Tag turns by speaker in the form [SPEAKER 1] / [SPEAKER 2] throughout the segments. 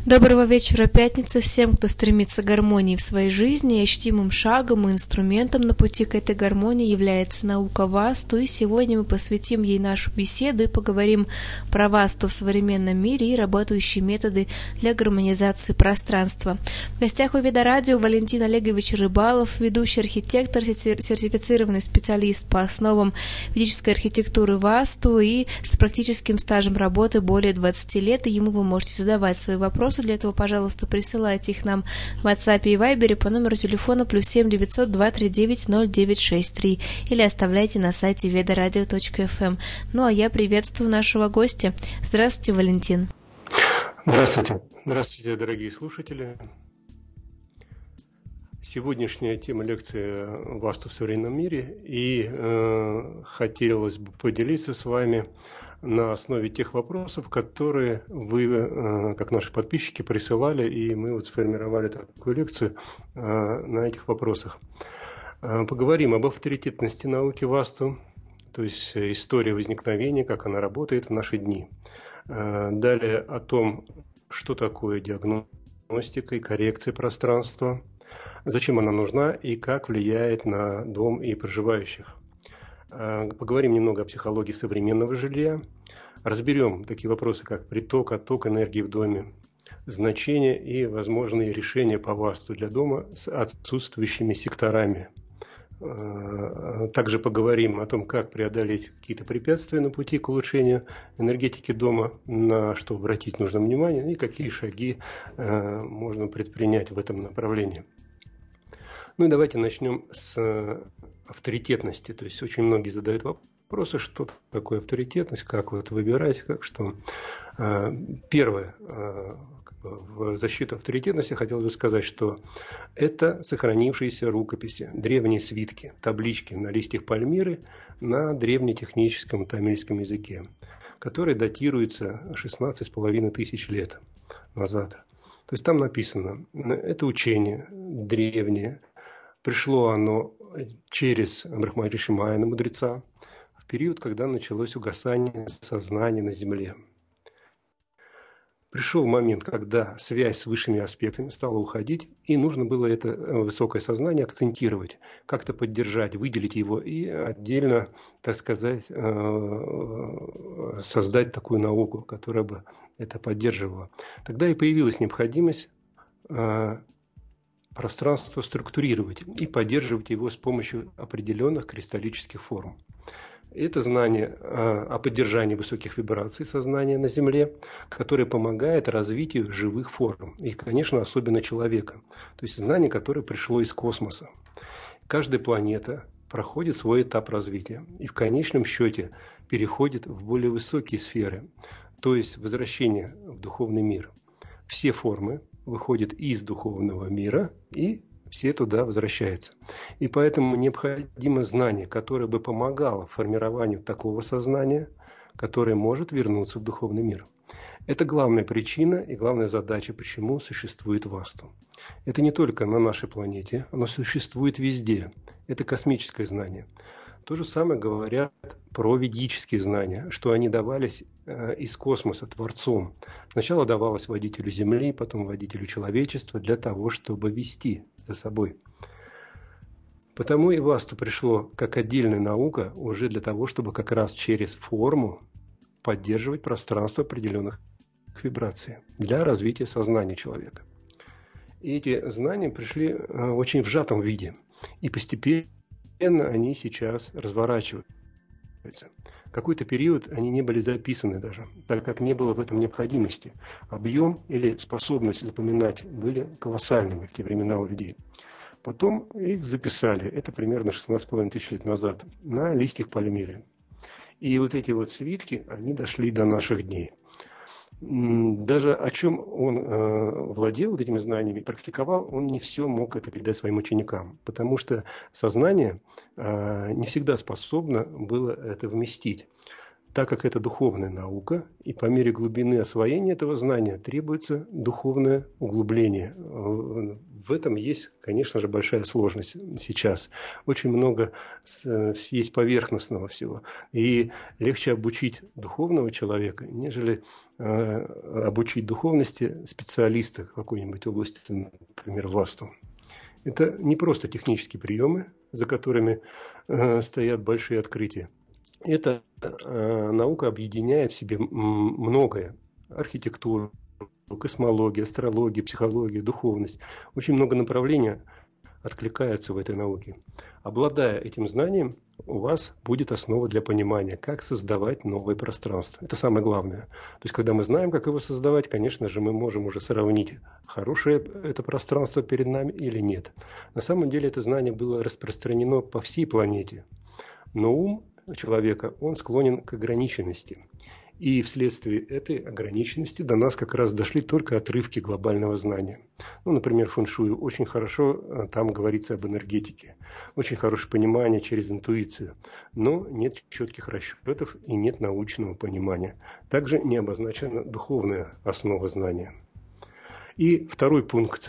[SPEAKER 1] Доброго вечера, пятница, всем, кто стремится к гармонии в своей жизни. И ощутимым шагом и инструментом на пути к этой гармонии является наука Васту. И сегодня мы посвятим ей нашу беседу и поговорим про Васту в современном мире и работающие методы для гармонизации пространства. В гостях у Веда Радио Валентин Олегович Рыбалов, ведущий архитектор, сертифицированный специалист по основам ведической архитектуры Васту и с практическим стажем работы более 20 лет. И ему вы можете задавать свои вопросы. Для этого, пожалуйста, присылайте их нам в WhatsApp и Viber по номеру телефона +7 900 239 0963 или оставляйте на сайте vedaradio.fm. Ну а я приветствую нашего гостя. Здравствуйте, Валентин.
[SPEAKER 2] Здравствуйте. Здравствуйте, дорогие слушатели. Сегодняшняя тема лекции «Васту в современном мире», и хотелось бы поделиться с вами на основе тех вопросов, которые вы, как наши подписчики, присылали, и мы вот сформировали такую лекцию на этих вопросах. Поговорим об авторитетности науки Васту, то есть история возникновения, как она работает в наши дни. Далее о том, что такое диагностика и коррекция пространства, зачем она нужна и как влияет на дом и проживающих. Поговорим немного о психологии современного жилья. Разберем такие вопросы, как приток, отток энергии в доме, значения и возможные решения по Васту для дома с отсутствующими секторами. Также поговорим о том, как преодолеть какие-то препятствия на пути к улучшению энергетики дома, на что обратить нужно внимание и какие шаги можно предпринять в этом направлении. Ну и давайте начнем с авторитетности. То есть очень многие задают вопросы, что такое авторитетность, как вот выбирать, как что. Первое, в защиту авторитетности хотелось бы сказать, что это сохранившиеся рукописи, древние свитки, таблички на листьях пальмиры на древнетехническом тамильском языке, которые датируются 16,5 тысяч лет назад. То есть там написано, это учение древнее, пришло оно через Брахмариши Майяна, мудреца, в период, когда началось угасание сознания на Земле. Пришел момент, когда связь с высшими аспектами стала уходить, и нужно было это высокое сознание акцентировать, как-то поддержать, выделить его и отдельно, так сказать, создать такую науку, которая бы это поддерживала. Тогда и появилась необходимость пространство структурировать и поддерживать его с помощью определенных кристаллических форм. Это знание о поддержании высоких вибраций сознания на Земле, которое помогает развитию живых форм, и, конечно, особенно человека. То есть знание, которое пришло из космоса. Каждая планета проходит свой этап развития и в конечном счете переходит в более высокие сферы, то есть возвращение в духовный мир. Все формы выходят из духовного мира и все туда возвращаются. И поэтому необходимо знание, которое бы помогало формированию такого сознания, которое может вернуться в духовный мир. Это главная причина и главная задача, почему существует Васту. Это не только на нашей планете, оно существует везде. Это космическое знание. То же самое говорят про ведические знания, что они давались из космоса Творцом. Сначала давалось водителю Земли, потом водителю человечества для того, чтобы вести за собой. Потому и Васту пришло как отдельная наука уже для того, чтобы как раз через форму поддерживать пространство определенных вибраций для развития сознания человека. И эти знания пришли очень в сжатом виде, и постепенно они сейчас разворачиваются. Какой-то период они не были записаны даже, так как не было в этом необходимости. Объем или способность запоминать были колоссальными в те времена у людей. Потом их записали, это примерно 16,5 тысяч лет назад, на листьях пальмиры. И вот эти вот свитки, они дошли до наших дней. Даже о чем он владел вот этими знаниями, практиковал, он не все мог это передать своим ученикам, потому что сознание не всегда способно было это вместить. так как это духовная наука, и по мере глубины освоения этого знания требуется духовное углубление. В этом есть, конечно же, большая сложность сейчас. Очень много есть поверхностного всего. И легче обучить духовного человека, нежели обучить духовности специалиста в какой-нибудь области, например, васту. Это не просто технические приемы, за которыми стоят большие открытия. Эта наука объединяет в себе многое. Архитектуру, космологию, астрологию, психологию, духовность. Очень много направлений откликаются в этой науке. Обладая этим знанием, у вас будет основа для понимания, как создавать новое пространство. Это самое главное. То есть, когда мы знаем, как его создавать, конечно же, мы можем уже сравнить, хорошее это пространство перед нами или нет. На самом деле, это знание было распространено по всей планете. Но ум человека, он склонен к ограниченности. И вследствие этой ограниченности до нас как раз дошли только отрывки глобального знания. Ну, например, фэн-шуй очень хорошо там говорится об энергетике. Очень хорошее понимание через интуицию. Но нет четких расчетов и нет научного понимания. Также не обозначена духовная основа знания. И второй пункт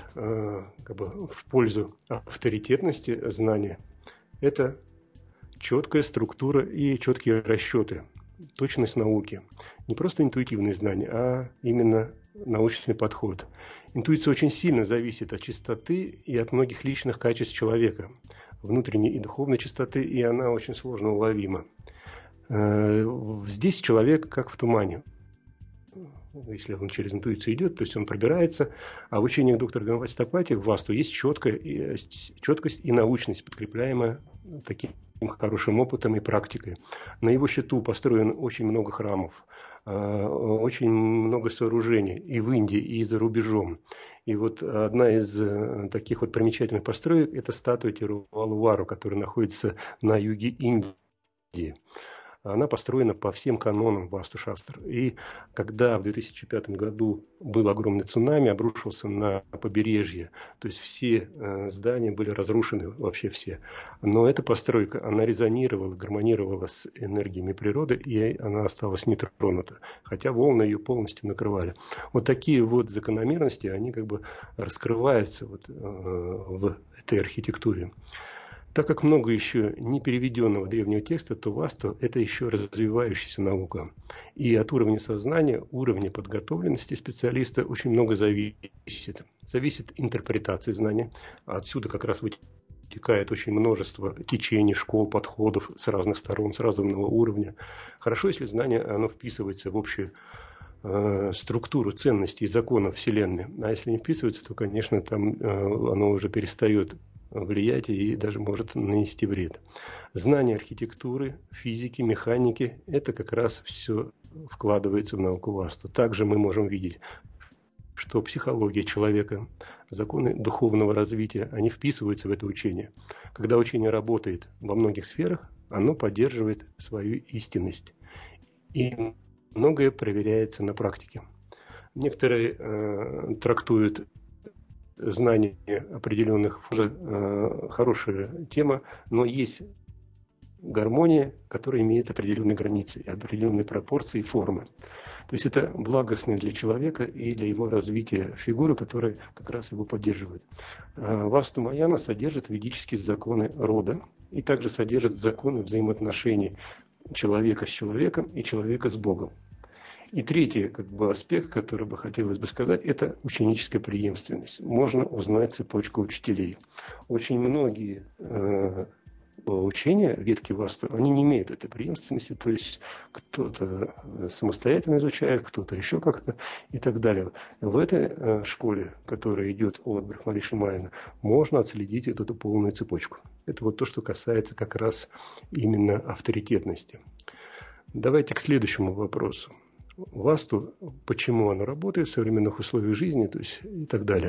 [SPEAKER 2] в пользу авторитетности знания – это четкая структура и четкие расчеты. Точность науки. Не просто интуитивные знания, а именно научный подход. Интуиция очень сильно зависит от чистоты и от многих личных качеств человека. Внутренней и духовной чистоты, и она очень сложно уловима. Здесь человек как в тумане. Если он через интуицию идет, то есть он пробирается. А в учениях доктора гомеопатии в Васту есть четкость и научность, подкрепляемая таким хорошим опытом и практикой. На его счету построено очень много храмов, очень много сооружений и в Индии, и за рубежом. И вот одна из таких вот примечательных построек – это статуя Тирувалувару, которая находится на юге Индии. Она построена по всем канонам Васту-шастр. И когда в 2005 году был огромный цунами, обрушился на побережье, то есть все здания были разрушены, вообще все. Но эта постройка, она резонировала, гармонировала с энергиями природы, и она осталась нетронута. Хотя волны ее полностью накрывали. Вот такие вот закономерности, они как бы раскрываются вот, в этой архитектуре. Так как много еще не переведенного древнего текста, то Васту – это еще развивающаяся наука. И от уровня сознания, уровня подготовленности специалиста очень много зависит. Зависит интерпретация знания. Отсюда как раз вытекает очень множество течений, школ, подходов с разных сторон, с разного уровня. Хорошо, если знание оно вписывается в общую структуру ценностей и законов Вселенной. А если не вписывается, то, конечно, там оно уже перестает влиять и даже может нанести вред. Знание архитектуры, физики, механики – это как раз все вкладывается в науку Васту. Также мы можем видеть, что психология человека, законы духовного развития, они вписываются в это учение. Когда учение работает во многих сферах, оно поддерживает свою истинность. И многое проверяется на практике. Некоторые трактуют знание определенных, хорошая тема, но есть гармония, которая имеет определенные границы, определенные пропорции и формы. То есть это благостно для человека и для его развития фигуры, которая как раз его поддерживает. Васту Маяна содержит ведические законы рода и также содержит законы взаимоотношений человека с человеком и человека с Богом. И третий аспект, который бы хотелось бы сказать, это ученическая преемственность. Можно узнать цепочку учителей. Очень многие учения, ветки Васту, они не имеют этой преемственности, то есть кто-то самостоятельно изучает, кто-то еще как-то и так далее. В этой школе, которая идет от Брахмариши Майяна, можно отследить эту полную цепочку. Это вот то, что касается как раз именно авторитетности. Давайте к следующему вопросу. Васту, почему оно работает в современных условиях жизни, то есть и так далее.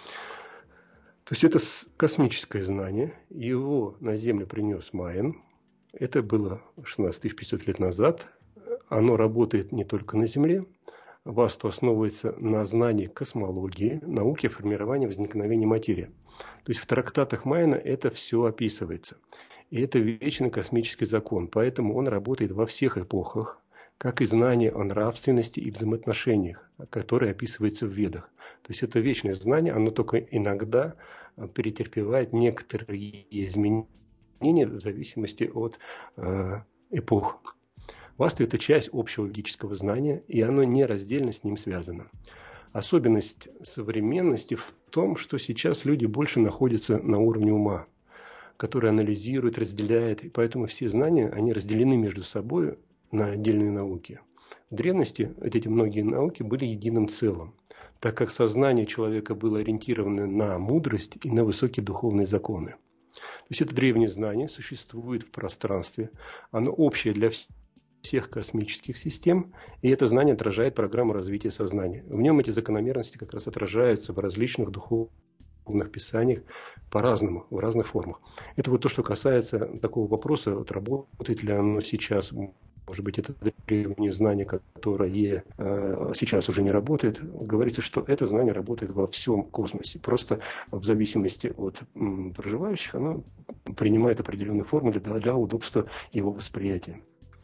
[SPEAKER 2] То есть это космическое знание, его на Землю принес Майян, это было 16 500 лет назад, оно работает не только на Земле, Васту основывается на знании космологии, науки формирования возникновения материи. То есть в трактатах Майяна это все описывается. И это вечный космический закон, поэтому он работает во всех эпохах. как и знание о нравственности и взаимоотношениях, которое описывается в Ведах. То есть это вечное знание, оно только иногда претерпевает некоторые изменения в зависимости от эпох. Васту – это часть общего ведического знания, и оно нераздельно с ним связано. Особенность современности в том, что сейчас люди больше находятся на уровне ума, который анализирует, разделяет, и поэтому все знания, они разделены между собой на отдельные науки. В древности эти многие науки были единым целым, так как сознание человека было ориентировано на мудрость и на высокие духовные законы. То есть это древнее знание существует в пространстве, оно общее для всех космических систем, и это знание отражает программу развития сознания. В нем эти закономерности как раз отражаются в различных духовных писаниях по-разному, в разных формах. Это вот то, что касается такого вопроса, вот работает ли оно сейчас. Может быть, это древнее знание, которое сейчас уже не работает. Говорится, что это знание работает во всем космосе. Просто в зависимости от проживающих оно принимает определенные формы для удобства его восприятия.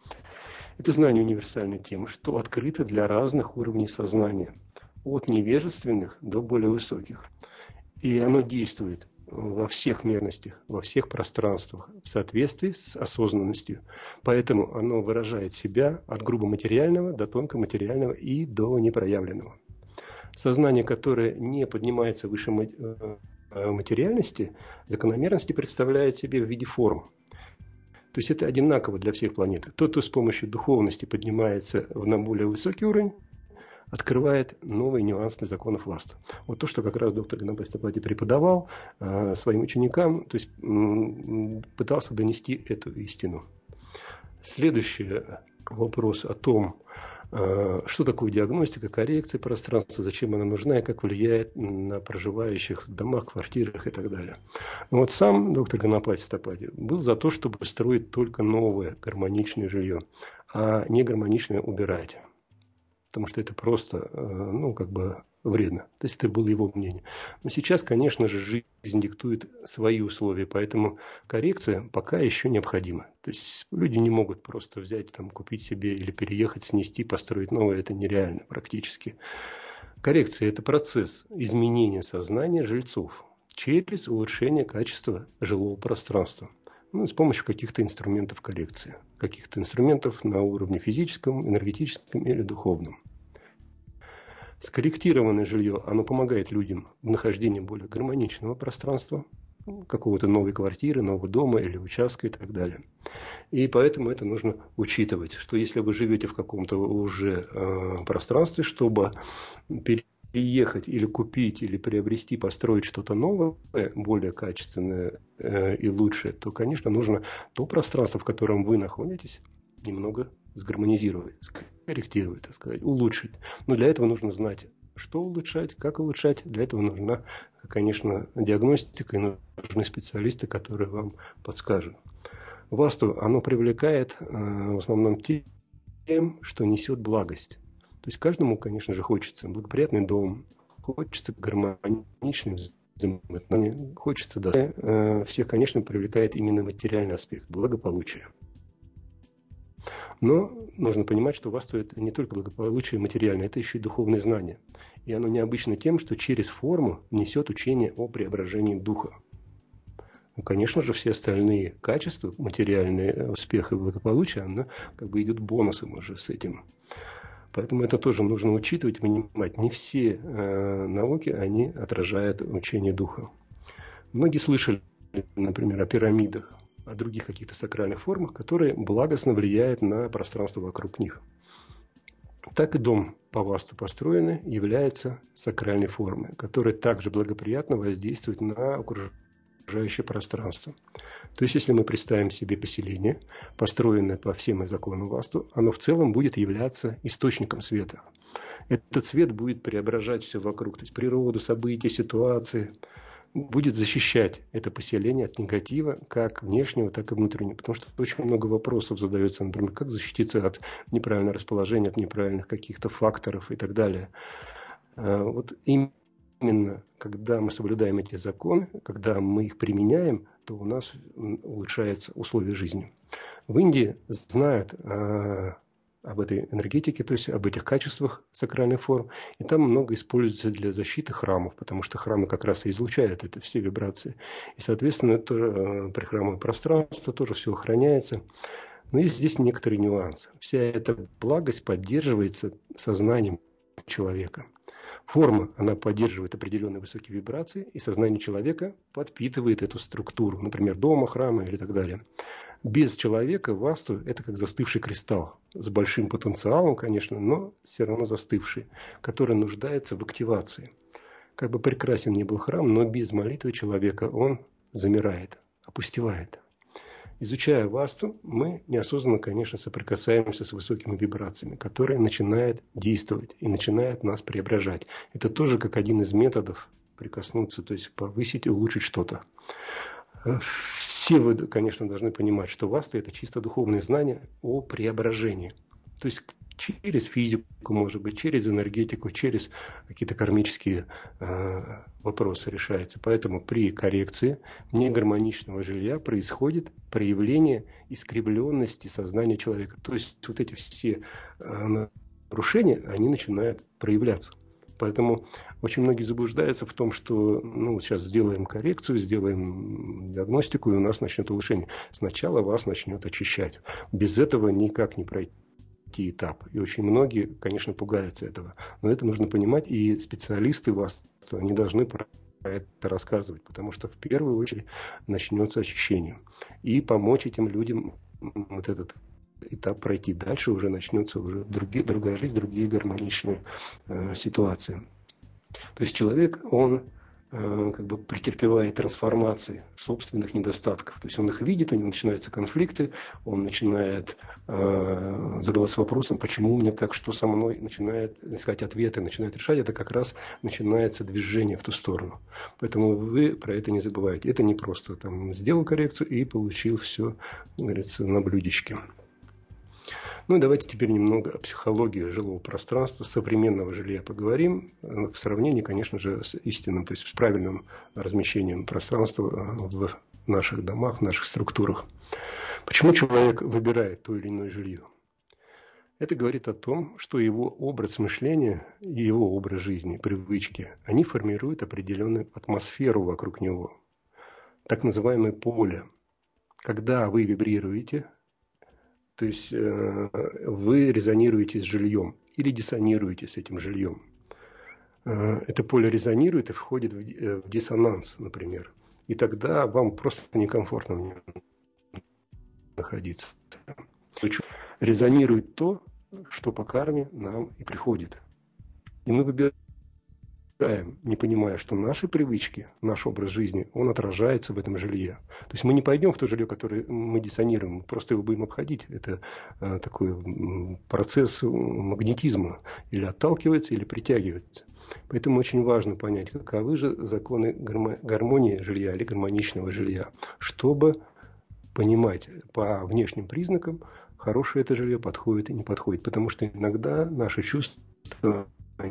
[SPEAKER 2] Это знание универсальной темы, что открыто для разных уровней сознания, от невежественных до более высоких. И оно действует во всех мерностях, во всех пространствах, в соответствии с осознанностью. Поэтому оно выражает себя от грубо материального до тонко материального и до непроявленного. Сознание, которое не поднимается выше материальности, закономерности представляет себе в виде форм. То есть это одинаково для всех планет. Тот, кто с помощью духовности поднимается на более высокий уровень, открывает новые нюансы законов Васту. Вот то, что как раз доктор Ганапати Стапати преподавал своим ученикам, то есть пытался донести эту истину. Следующий вопрос о том, что такое диагностика, коррекция пространства, зачем она нужна и как влияет на проживающих в домах, квартирах и так далее. Но вот сам доктор Ганапати Стапати был за то, чтобы строить только новое гармоничное жилье, а не гармоничное убирать. Потому что это просто, вредно. То есть это было его мнение. Но сейчас, конечно же, жизнь диктует свои условия, поэтому коррекция пока еще необходима. То есть люди не могут просто взять, купить себе или переехать, снести, построить новое. Это нереально практически. Коррекция – это процесс изменения сознания жильцов через улучшение качества жилого пространства. С помощью каких-то инструментов коррекции. Каких-то инструментов на уровне физическом, энергетическом или духовном. Скорректированное жилье, оно помогает людям в нахождении более гармоничного пространства, какого-то новой квартиры, нового дома или участка и так далее. И поэтому это нужно учитывать, что если вы живете в каком-то уже пространстве, чтобы переехать или купить, или приобрести, построить что-то новое, более качественное и лучшее, то, конечно, нужно то пространство, в котором вы находитесь, немного сгармонизировать, скорректировать, так сказать, улучшить. Но для этого нужно знать, что улучшать, как улучшать. Для этого нужна, конечно, диагностика и нужны специалисты, которые вам подскажут. Васту, оно привлекает в основном тем, что несет благость. То есть каждому, конечно же, хочется благоприятный дом, хочется гармоничный взаимоотношения, хочется, да. Всех, конечно, привлекает именно материальный аспект, благополучия. Но нужно понимать, что Васту – это не только благополучие материальное, это еще и духовное знание. И оно необычно тем, что через форму несет учение о преображении духа. Конечно же, все остальные качества, материальные, успех и благополучие, оно идет бонусом уже с этим. Поэтому это тоже нужно учитывать, понимать. Не все науки, они отражают учение духа. Многие слышали, например, о пирамидах, о других каких-то сакральных формах, которые благостно влияют на пространство вокруг них. Так и дом по Васту построенный является сакральной формой, которая также благоприятно воздействует на окружающее пространство. То есть, если мы представим себе поселение, построенное по всем законам Васту, оно в целом будет являться источником света. Этот свет будет преображать все вокруг, то есть природу, события, ситуации, будет защищать это поселение от негатива, как внешнего, так и внутреннего. Потому что очень много вопросов задается, например, как защититься от неправильного расположения, от неправильных каких-то факторов и так далее. Вот именно когда мы соблюдаем эти законы, когда мы их применяем, то у нас улучшаются условия жизни. В Индии знают об об этой энергетике, то есть об этих качествах сакральных форм. И там много используется для защиты храмов, потому что храмы как раз и излучают это все вибрации. И, соответственно, это прихрамовое пространство тоже все охраняется. Но есть здесь некоторый нюанс. Вся эта благость поддерживается сознанием человека. Форма, она поддерживает определенные высокие вибрации, и сознание человека подпитывает эту структуру, например, дома, храма или так далее. Без человека васту – это как застывший кристалл, с большим потенциалом, конечно, но все равно застывший, который нуждается в активации. Как бы прекрасен ни был храм, но без молитвы человека он замирает, опустевает. Изучая васту, мы неосознанно, конечно, соприкасаемся с высокими вибрациями, которые начинают действовать и начинают нас преображать. Это тоже как один из методов прикоснуться, то есть повысить и улучшить что-то. Все вы, конечно, должны понимать, что васта – это чисто духовное знание о преображении. То есть через физику, может быть, через энергетику, через какие-то кармические вопросы решается. Поэтому при коррекции негармоничного жилья происходит проявление искривленности сознания человека. То есть вот эти все нарушения, они начинают проявляться. Поэтому очень многие заблуждаются в том, что сейчас сделаем коррекцию, сделаем диагностику, и у нас начнет улучшение. Сначала вас начнет очищать. Без этого никак не пройти этап. И очень многие, конечно, пугаются этого. Но это нужно понимать, и специалисты вас, они должны про это рассказывать, потому что в первую очередь начнется очищение. И помочь этим людям вот этот этап пройти. Дальше уже начнется другая жизнь, другие гармоничные ситуации. То есть человек, он как бы претерпевает трансформации собственных недостатков. То есть он их видит, у него начинаются конфликты, он начинает задаваться вопросом, почему у меня так, что со мной, начинает искать ответы, начинает решать. Это как раз начинается движение в ту сторону. Поэтому вы про это не забывайте. Это не просто там сделал коррекцию и получил все, говорится, на блюдечке. Ну и давайте теперь немного о психологии жилого пространства, современного жилья поговорим, в сравнении, конечно же, с истинным, то есть с правильным размещением пространства в наших домах, в наших структурах. Почему человек выбирает то или иное жилье? Это говорит о том, что его образ мышления и его образ жизни, привычки, они формируют определенную атмосферу вокруг него, так называемое поле. Когда вы вибрируете, то есть вы резонируете с жильем или диссонируете с этим жильем. Это поле резонирует и входит в диссонанс, например. И тогда вам просто некомфортно в нем находиться. Резонирует то, что по карме нам и приходит. И мы выбираем, не понимая, что наши привычки, наш образ жизни, он отражается в этом жилье. То есть мы не пойдем в то жилье, которое мы диссонируем, мы просто его будем обходить. Это такой процесс магнетизма. Или отталкивается, или притягивается. Поэтому очень важно понять, каковы же законы гармонии жилья или гармоничного жилья, чтобы понимать по внешним признакам, хорошее это жилье подходит и не подходит. Потому что иногда наши чувства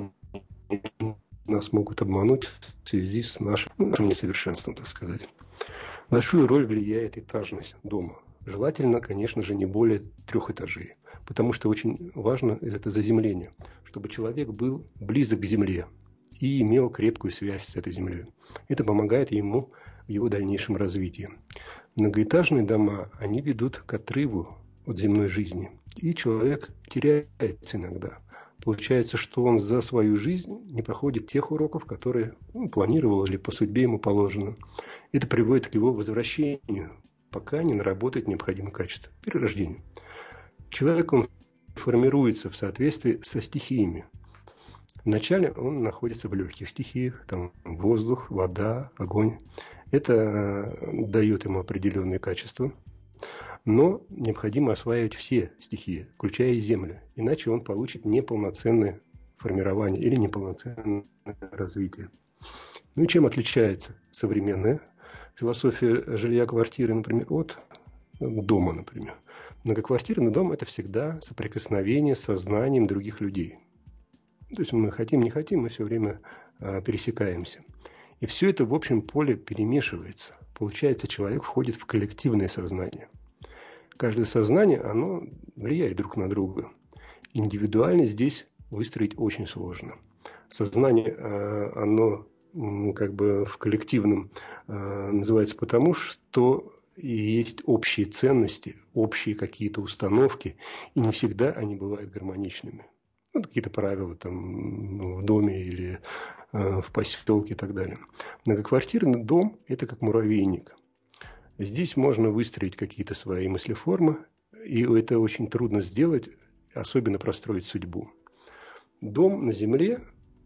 [SPEAKER 2] нас могут обмануть в связи с нашим несовершенством, так сказать. Большую роль влияет этажность дома. Желательно, конечно же, не более 3 этажей. Потому что очень важно это заземление, чтобы человек был близок к земле и имел крепкую связь с этой землей. Это помогает ему в его дальнейшем развитии. Многоэтажные дома, они ведут к отрыву от земной жизни. И человек теряется иногда. Получается, что он за свою жизнь не проходит тех уроков, которые планировал или по судьбе ему положено. Это приводит к его возвращению, пока не наработает необходимое качество, перерождению. Человек, он формируется в соответствии со стихиями. Вначале он находится в легких стихиях, там воздух, вода, огонь. Это дает ему определенные качества. Но необходимо осваивать все стихии, включая и землю. Иначе он получит неполноценное формирование или неполноценное развитие. Ну и чем отличается современная философия жилья, квартиры, например, от дома, например? Многоквартирный дом – это всегда соприкосновение с сознанием других людей. То есть мы хотим, не хотим, мы все время пересекаемся. И все это в общем поле перемешивается. Получается, человек входит в коллективное сознание. Каждое сознание, оно влияет друг на друга. Индивидуально здесь выстроить очень сложно. Сознание, оно как бы в коллективном называется потому, что есть общие ценности, общие какие-то установки, и не всегда они бывают гармоничными. Ну, какие-то правила там в доме или в поселке и так далее. Многоквартирный дом – это как муравейник. Здесь можно выстроить какие-то свои мыслеформы, и это очень трудно сделать, особенно простроить судьбу. Дом на земле,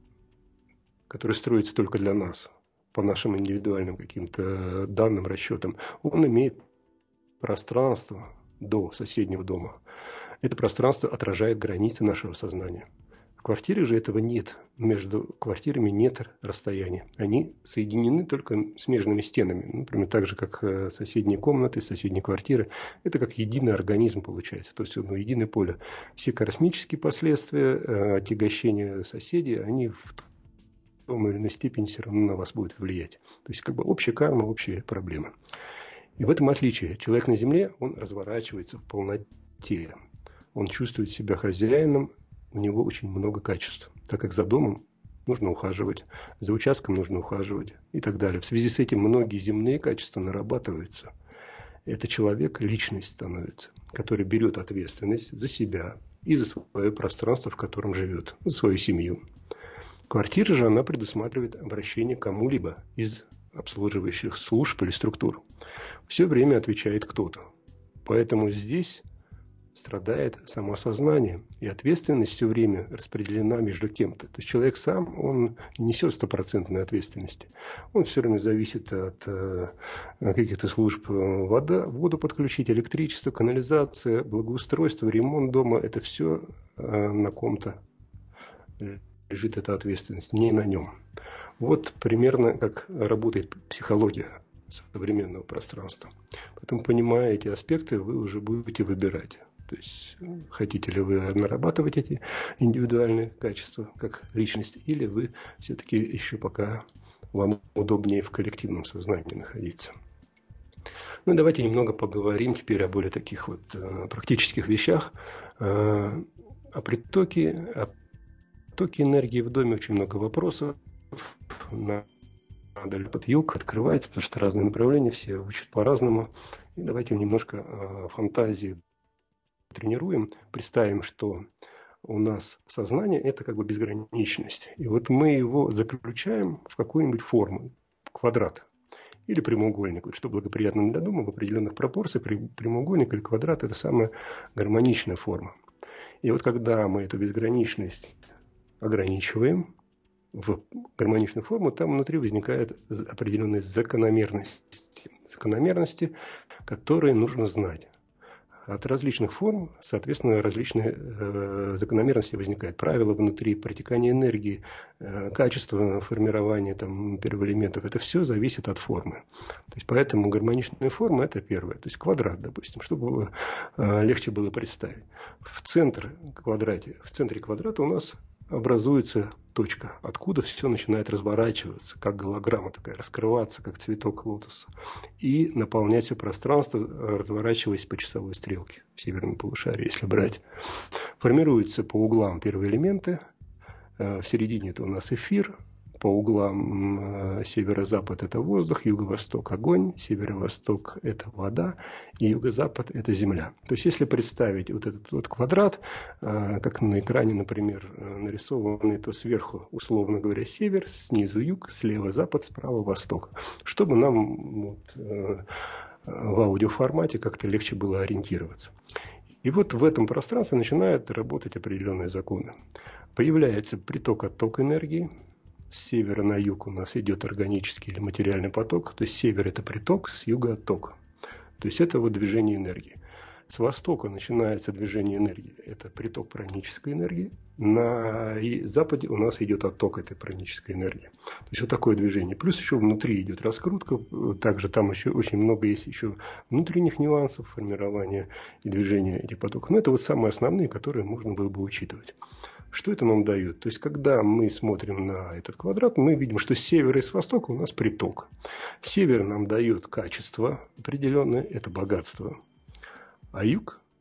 [SPEAKER 2] который строится только для нас, по нашим индивидуальным каким-то данным, расчетам, он имеет пространство до соседнего дома. Это пространство отражает границы нашего сознания. В квартире же этого нет. Между квартирами нет расстояния. Они соединены только смежными стенами. Например, так же, как соседние комнаты, соседние квартиры. Это как единый организм получается. То есть, единое поле. Все космические последствия, отягощения соседей, они в том или иной степени все равно на вас будут влиять. То есть, как бы общая карма, общие проблемы. И в этом отличие. Человек на Земле, он разворачивается в полноте. Он чувствует себя хозяином, у него очень много качеств, так как за домом нужно ухаживать, за участком нужно ухаживать и так далее. В связи с этим многие земные качества нарабатываются. Это человек, личность становится, который берет ответственность за себя и за свое пространство, в котором живет, за свою семью. Квартира же, она предусматривает обращение к кому-либо из обслуживающих служб или структур. Все время отвечает кто-то. Поэтому здесь страдает самосознание, и ответственность все время распределена между кем-то. То есть человек сам, он не несет стопроцентной ответственности. Он все время зависит от каких-то служб. Воду подключить, электричество, канализация, благоустройство, ремонт дома. Это все на ком-то лежит эта ответственность, не на нем. Вот примерно как работает психология современного пространства. Поэтому, понимая эти аспекты, вы уже будете выбирать. То есть, хотите ли вы нарабатывать эти индивидуальные качества как личность, или вы все-таки еще пока вам удобнее в коллективном сознании находиться. Ну, давайте немного поговорим теперь о более таких вот практических вещах. О притоке энергии в доме очень много вопросов. Надо ли под юг открывать, потому что разные направления, все учат по-разному. И давайте немножко фантазии тренируем, представим, что у нас сознание – это как бы безграничность. И вот мы его заключаем в какую-нибудь форму, квадрат или прямоугольник. Вот что благоприятно для дома в определенных пропорциях, прямоугольник или квадрат – это самая гармоничная форма. И вот когда мы эту безграничность ограничиваем в гармоничную форму, там внутри возникают определенные закономерности, которые нужно знать. От различных форм, соответственно, различные закономерности возникают. Правила внутри, протекание энергии, качество формирования первых элементов. Это все зависит от формы. То есть, поэтому гармоничная форма – это первое. То есть, квадрат, допустим, чтобы легче было представить. В центре квадрата у нас образуется точка, откуда все начинает разворачиваться, как голограмма такая, раскрываться, как цветок лотоса, и наполнять все пространство, разворачиваясь по часовой стрелке в северном полушарии, если брать. Формируются по углам первые элементы, в середине это у нас эфир, по углам северо-запад – это воздух, юго-восток – огонь, северо-восток – это вода, и юго-запад – это земля. То есть, если представить вот этот вот квадрат, как на экране, например, нарисованный, то сверху, условно говоря, север, снизу юг, слева запад, справа восток. Чтобы нам в аудиоформате как-то легче было ориентироваться. И вот в этом пространстве начинают работать определенные законы. Появляется приток-отток энергии. С севера на юг у нас идет органический или материальный поток. То есть север – это приток, с юга – отток. То есть это вот движение энергии. С востока начинается движение энергии. Это приток пранической энергии. На западе у нас идет отток этой пранической энергии. То есть вот такое движение. Плюс еще внутри идет раскрутка. Также там еще очень много есть еще внутренних нюансов формирования и движения этих потоков. Но это вот самые основные, которые можно было бы учитывать. Что это нам дает? То есть, когда мы смотрим на этот квадрат, мы видим, что с севера и с востока у нас приток. Север нам дает качество определенное, это богатство. А юг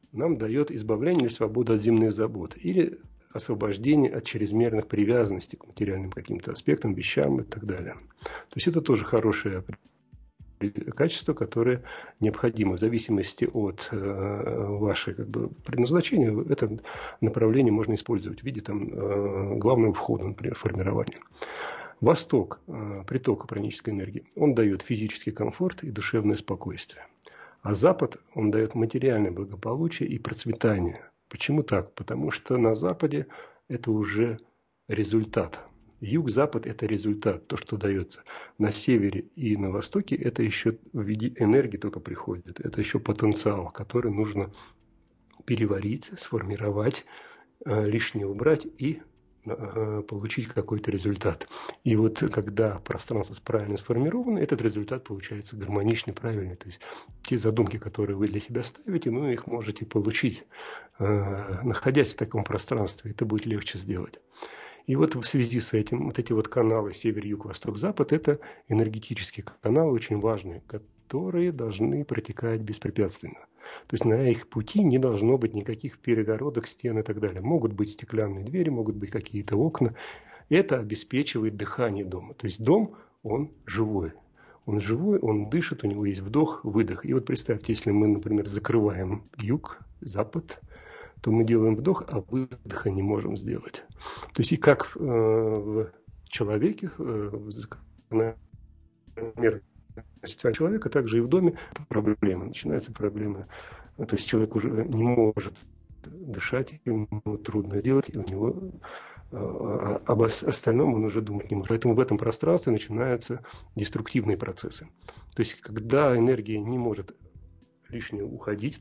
[SPEAKER 2] нам дает избавление или свободу от земных забот, или освобождение от чрезмерных привязанностей к материальным каким-то аспектам, вещам и так далее. То есть это тоже хорошее качество, которое необходимо в зависимости от вашей предназначения. Это направление можно использовать в виде главного входа, например, формирования. Восток, приток пранической энергии, он дает физический комфорт и душевное спокойствие. А Запад, он дает материальное благополучие и процветание. Почему так? Потому что на Западе это уже результат. Юг-Запад – это результат, то, что дается. На севере и на востоке это еще в виде энергии только приходит. Это еще потенциал, который нужно переварить, сформировать, лишнее убрать и получить какой-то результат. И вот когда пространство правильно сформировано, этот результат получается гармоничный, правильный. То есть те задумки, которые вы для себя ставите, их можете получить, находясь в таком пространстве. Это будет легче сделать. И вот в связи с этим вот эти вот каналы север, юг, восток, запад – это энергетические каналы очень важные, которые должны протекать беспрепятственно. То есть на их пути не должно быть никаких перегородок, стен и так далее. Могут быть стеклянные двери, могут быть какие-то окна. Это обеспечивает дыхание дома. То есть дом, он живой. Он живой, он дышит, у него есть вдох, выдох. И вот представьте, если мы, например, закрываем юг, запад, то мы делаем вдох, а выдоха не можем сделать. То есть и как в человеке, в закономерности человека, также и в доме проблема. Начинается проблема. То есть человек уже не может дышать, ему трудно делать, и у него об остальном он уже думать не может. Поэтому в этом пространстве начинаются деструктивные процессы. То есть когда энергия не может лишнее уходить,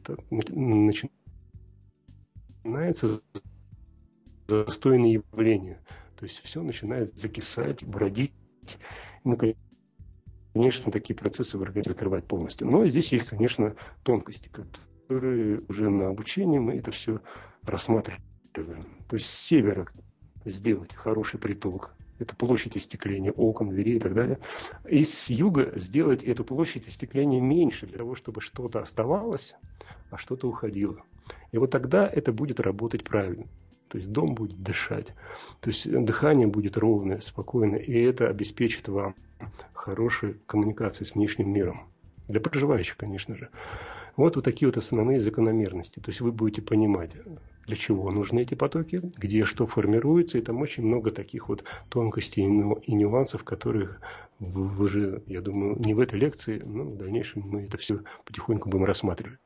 [SPEAKER 2] начинается застойное явление. То есть все начинает закисать, бродить. Конечно, такие процессы в организме закрывать полностью. Но здесь есть, конечно, тонкости, которые уже на обучении мы это все рассматриваем. То есть с севера сделать хороший приток. Это площадь остекления окон, дверей и так далее. И с юга сделать эту площадь остекления меньше, для того, чтобы что-то оставалось, а что-то уходило. И вот тогда это будет работать правильно. То есть дом будет дышать. То есть дыхание будет ровное, спокойное. И это обеспечит вам хорошие коммуникации с внешним миром. Для проживающих, конечно же. Вот такие вот основные закономерности. То есть вы будете понимать, для чего нужны эти потоки, где что формируется. И там очень много таких вот тонкостей и нюансов, которых вы уже, я думаю, не в этой лекции, но в дальнейшем мы это все потихоньку будем рассматривать.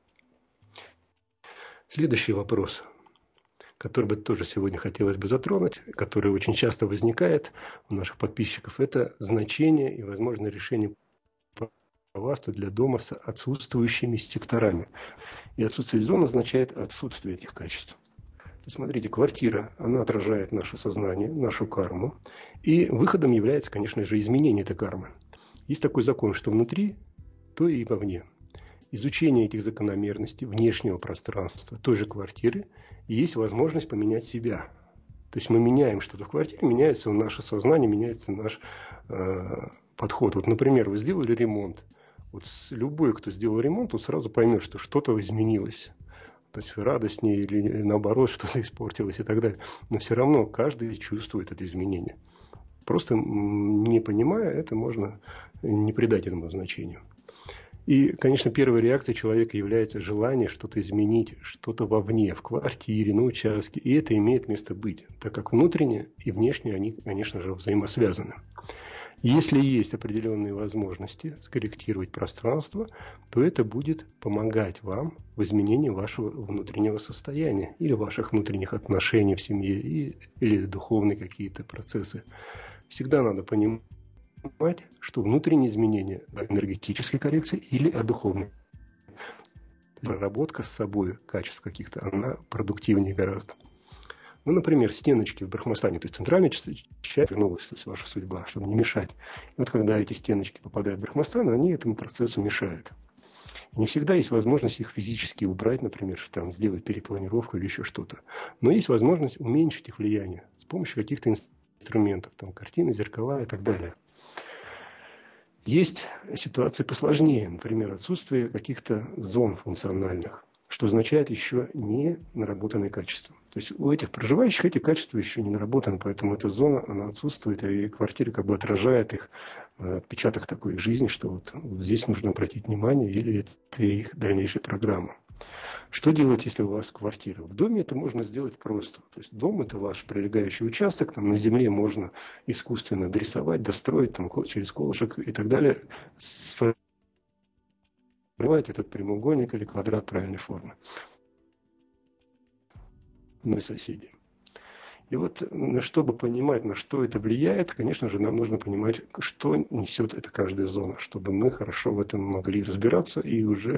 [SPEAKER 2] Следующий вопрос, который бы тоже сегодня хотелось бы затронуть, который очень часто возникает у наших подписчиков, это значение и возможное решение васту для дома с отсутствующими секторами. И отсутствие зон означает отсутствие этих качеств. То есть, смотрите, квартира, она отражает наше сознание, нашу карму. И выходом является, конечно же, изменение этой кармы. Есть такой закон, что внутри, то и вовне. Изучение этих закономерностей внешнего пространства той же квартиры, и есть возможность поменять себя. То есть мы меняем что-то в квартире, меняется наше сознание, меняется наш подход. Вот, например, вы сделали ремонт. Вот любой, кто сделал ремонт, он сразу поймет, что что-то изменилось. То есть радостнее или наоборот что-то испортилось и так далее. Но все равно каждый чувствует это изменение. Просто не понимая, это можно не придать этому значению. И, конечно, первой реакцией человека является желание что-то изменить, что-то вовне, в квартире, на участке. И это имеет место быть, так как внутреннее и внешнее, они, конечно же, взаимосвязаны. Если есть определенные возможности скорректировать пространство, то это будет помогать вам в изменении вашего внутреннего состояния или ваших внутренних отношений в семье или духовные какие-то процессы. Всегда надо понимать, что внутренние изменения энергетической коррекции или духовной. Проработка с собой качеств каких-то, она продуктивнее гораздо. Ну, например, стеночки в Брахмастане, то есть центральная часть вернулась, то есть ваша судьба, чтобы не мешать. И вот когда эти стеночки попадают в Брахмастан, они этому процессу мешают. И не всегда есть возможность их физически убрать, например, там, сделать перепланировку или еще что-то. Но есть возможность уменьшить их влияние с помощью каких-то инструментов, там, картины, зеркала и так далее. Есть ситуации посложнее, например, отсутствие каких-то зон функциональных. что означает еще не наработанные качества. То есть у этих проживающих эти качества еще не наработаны, поэтому эта зона, она отсутствует, и квартира как бы отражает их отпечаток такой жизни, что вот здесь нужно обратить внимание, или это их дальнейшая программа. Что делать, если у вас квартира? В доме это можно сделать просто. То есть дом – это ваш прилегающий участок, там на земле можно искусственно дорисовать, достроить там, через колышек и так далее, сформировать этот прямоугольник или квадрат правильной формы. Ну и соседи. И вот, чтобы понимать, на что это влияет, конечно же, нам нужно понимать, что несет эта каждая зона, чтобы мы хорошо в этом могли разбираться и уже,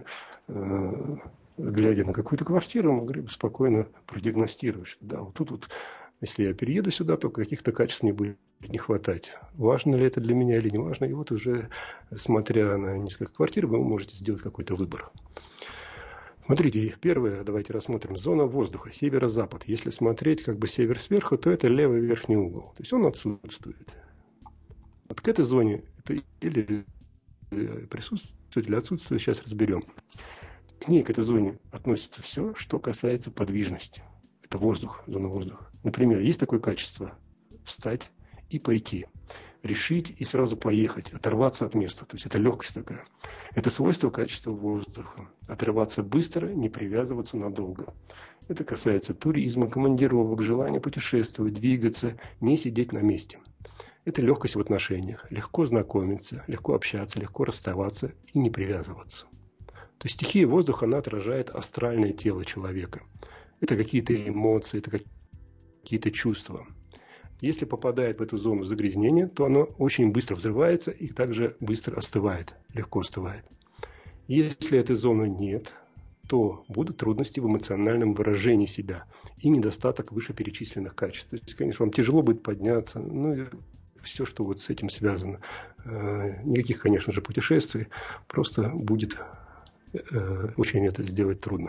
[SPEAKER 2] глядя на какую-то квартиру, могли бы спокойно продиагностировать, что да, вот тут вот, если я перееду сюда, то каких-то качеств мне будет не хватать. Важно ли это для меня или не важно? И вот уже, смотря на несколько квартир, вы можете сделать какой-то выбор. Смотрите, первое, давайте рассмотрим, зона воздуха, северо-запад. Если смотреть как бы север сверху, то это левый верхний угол. То есть он отсутствует. Вот к этой зоне это или присутствует, или отсутствует, сейчас разберем. К ней, к этой зоне относится все, что касается подвижности. Это воздух, зона воздуха. Например, есть такое качество – встать и пойти. Решить и сразу поехать, оторваться от места. То есть это легкость такая. Это свойство качества воздуха. Отрываться быстро, не привязываться надолго. Это касается туризма, командировок, желания путешествовать, двигаться, не сидеть на месте. Это легкость в отношениях. Легко знакомиться, легко общаться, легко расставаться и не привязываться. То есть стихия воздуха, она отражает астральное тело человека. Это какие-то эмоции, это какие-то чувства. Если попадает в эту зону загрязнения, то оно очень быстро взрывается и также быстро остывает, легко остывает. Если этой зоны нет, то будут трудности в эмоциональном выражении себя и недостаток вышеперечисленных качеств. То есть, конечно, вам тяжело будет подняться, ну и все, что вот с этим связано. Никаких, конечно же, путешествий, просто будет очень это сделать трудно.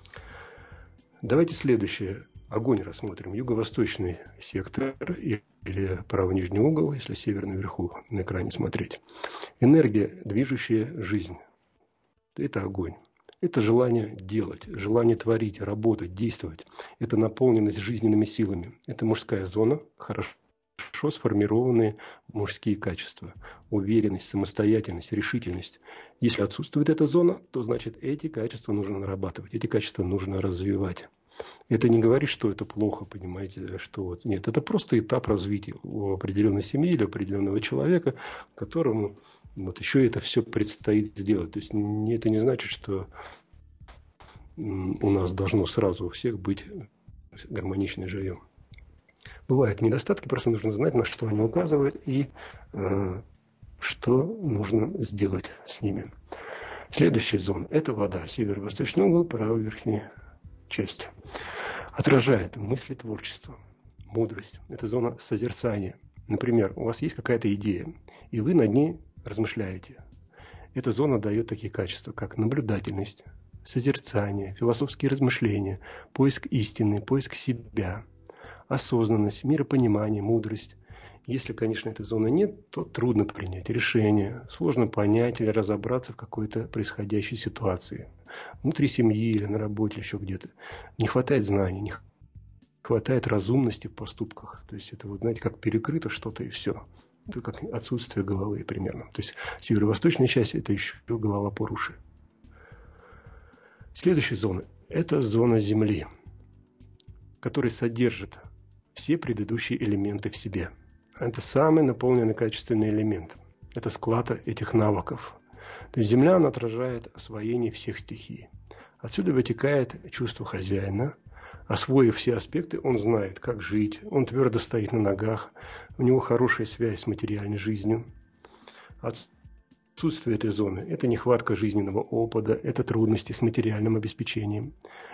[SPEAKER 2] Давайте следующее. Огонь рассмотрим. Юго-восточный сектор или правый нижний угол, если север наверху на экране смотреть. Энергия, движущая жизнь. Это огонь. Это желание делать, желание творить, работать, действовать. Это наполненность жизненными силами. Это мужская зона, хорошо сформированные мужские качества. Уверенность, самостоятельность, решительность. Если отсутствует эта зона, то значит эти качества нужно нарабатывать, эти качества нужно развивать. Это не говорит, что это плохо, понимаете, что вот нет, это просто этап развития у определенной семьи или определенного человека, которому вот еще это все предстоит сделать. То есть это не значит, что у нас должно сразу у всех быть гармоничное жилье. Бывают недостатки, просто нужно знать, на что они указывают и что нужно сделать с ними. Следующая зона – это вода, северо-восточный угол, правая верхняя часть. Отражает мысли, творчество, мудрость. Это зона созерцания. Например, у вас есть какая-то идея, и вы над ней размышляете. Эта зона дает такие качества, как наблюдательность, созерцание, философские размышления, поиск истины, поиск себя, осознанность, миропонимание, мудрость. Если, конечно, этой зоны нет, то трудно принять решение, сложно понять или разобраться в какой-то происходящей ситуации. Внутри семьи или на работе, или еще где-то. Не хватает знаний, не хватает разумности в поступках. То есть это, вот, знаете, как перекрыто что-то и все. Это как отсутствие головы примерно. То есть северо-восточная часть – это еще голова Пуруши. Следующая зона – это зона Земли, которая содержит все предыдущие элементы в себе. Это самый наполненный качественный элемент. Это склад этих навыков. То есть Земля, она отражает освоение всех стихий. Отсюда вытекает чувство хозяина. Освоив все аспекты, он знает, как жить, он твердо стоит на ногах, у него хорошая связь с материальной жизнью. Отсутствие этой зоны – это нехватка жизненного опыта, это трудности с материальным обеспечением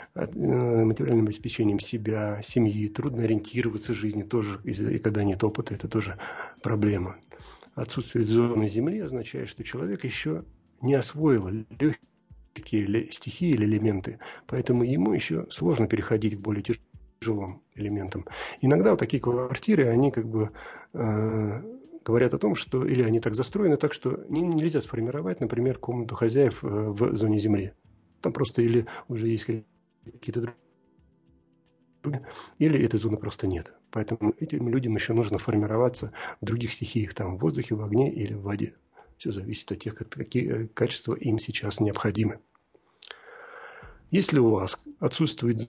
[SPEAKER 2] себя, семьи, трудно ориентироваться в жизни тоже, и когда нет опыта, это тоже проблема. Отсутствие зоны Земли означает, что человек еще не освоил легкие стихии или элементы, поэтому ему еще сложно переходить к более тяжелым элементам. Иногда вот такие квартиры, они как бы говорят о том, что или они так застроены так, что нельзя сформировать, например, комнату хозяев в зоне Земли. Там просто или уже есть какие-то другие, или этой зоны просто нет. Поэтому этим людям еще нужно формироваться в других стихиях, там в воздухе, в огне или в воде. Все зависит от тех, какие качества им сейчас необходимы. Если у вас отсутствует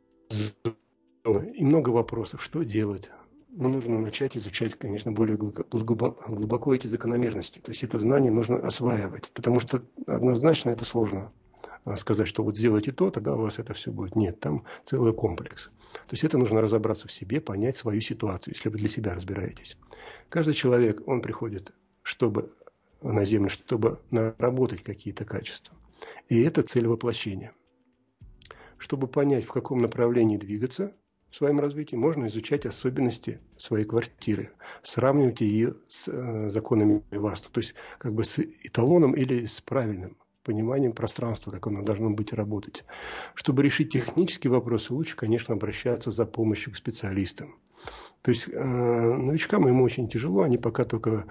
[SPEAKER 2] и много вопросов, что делать? Нужно начать изучать, конечно, более глубоко эти закономерности. То есть это знание нужно осваивать, потому что однозначно это сложно сказать, что вот сделайте то, тогда у вас это все будет. Нет, там целый комплекс. То есть это нужно разобраться в себе, понять свою ситуацию, если вы для себя разбираетесь. Каждый человек, он приходит, чтобы на Землю, чтобы наработать какие-то качества. И это цель воплощения. Чтобы понять, в каком направлении двигаться в своем развитии, можно изучать особенности своей квартиры, сравнивать ее с законами Васту, то есть как бы с эталоном или с правильным пониманием пространства, как оно должно быть и работать. Чтобы решить технические вопросы, лучше, конечно, обращаться за помощью к специалистам. То есть новичкам им очень тяжело, они пока только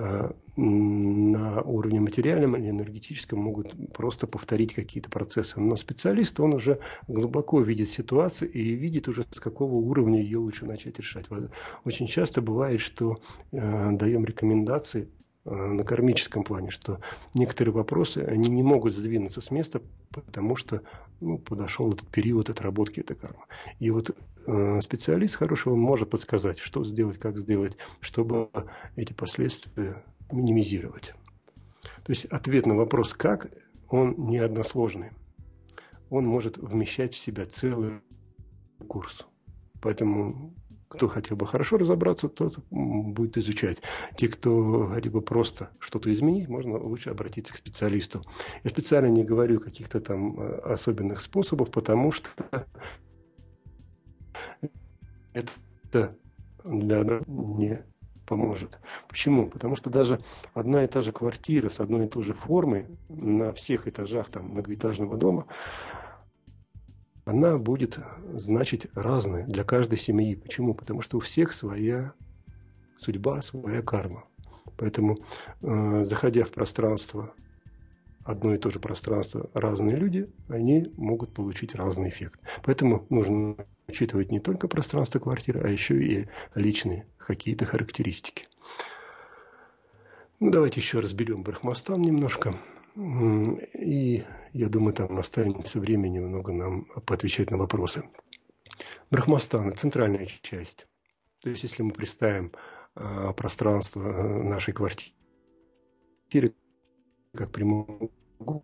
[SPEAKER 2] на уровне материальном или энергетическом могут просто повторить какие-то процессы. Но специалист, он уже глубоко видит ситуацию и видит уже, с какого уровня ее лучше начать решать. Очень часто бывает, что даем рекомендации на кармическом плане, что некоторые вопросы, они не могут сдвинуться с места, потому что подошел этот период отработки этой кармы. И вот специалист хороший, он может подсказать, что сделать, как сделать, чтобы эти последствия минимизировать. То есть ответ на вопрос «как», он не односложный. Он может вмещать в себя целый курс. Поэтому кто хотел бы хорошо разобраться, тот будет изучать. Те, кто хотел бы просто что-то изменить, можно лучше обратиться к специалисту. Я специально не говорю каких-то там особенных способов, потому что это для не поможет. Почему? Потому что даже одна и та же квартира с одной и той же формой на всех этажах там, многоэтажного дома, она будет значить разное для каждой семьи. Почему? Потому что у всех своя судьба, своя карма. Поэтому, заходя в пространство, одно и то же пространство, разные люди, они могут получить разный эффект. Поэтому нужно учитывать не только пространство квартиры, а еще и личные какие-то характеристики. Давайте еще разберем Брахмастан немножко. И я думаю, там останется времени много нам поотвечать на вопросы. Брахмастан – центральная часть. То есть, если мы представим пространство нашей квартиры как прямоугольное,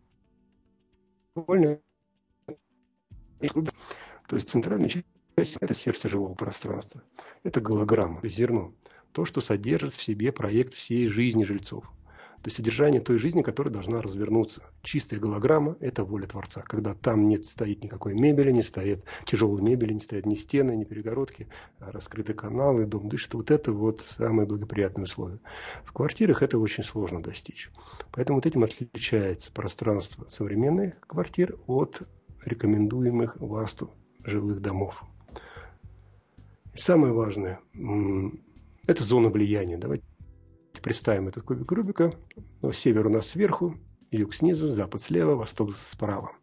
[SPEAKER 2] то есть центральная часть – это сердце живого пространства. Это голограмма, зерно. То, что содержит в себе проект всей жизни жильцов. То есть содержание той жизни, которая должна развернуться. Чистая голограмма – это воля Творца. Когда там не стоит никакой мебели, не стоит тяжелой мебели, не стоят ни стены, ни перегородки, а раскрыты каналы, дом дышит. Вот это вот самые благоприятные условия. В квартирах это очень сложно достичь. Поэтому вот этим отличается пространство современных квартир от рекомендуемых Васту жилых домов. И самое важное – это зона влияния. Давайте представим этот кубик Рубика. Север у нас сверху, юг снизу, запад слева, восток справа.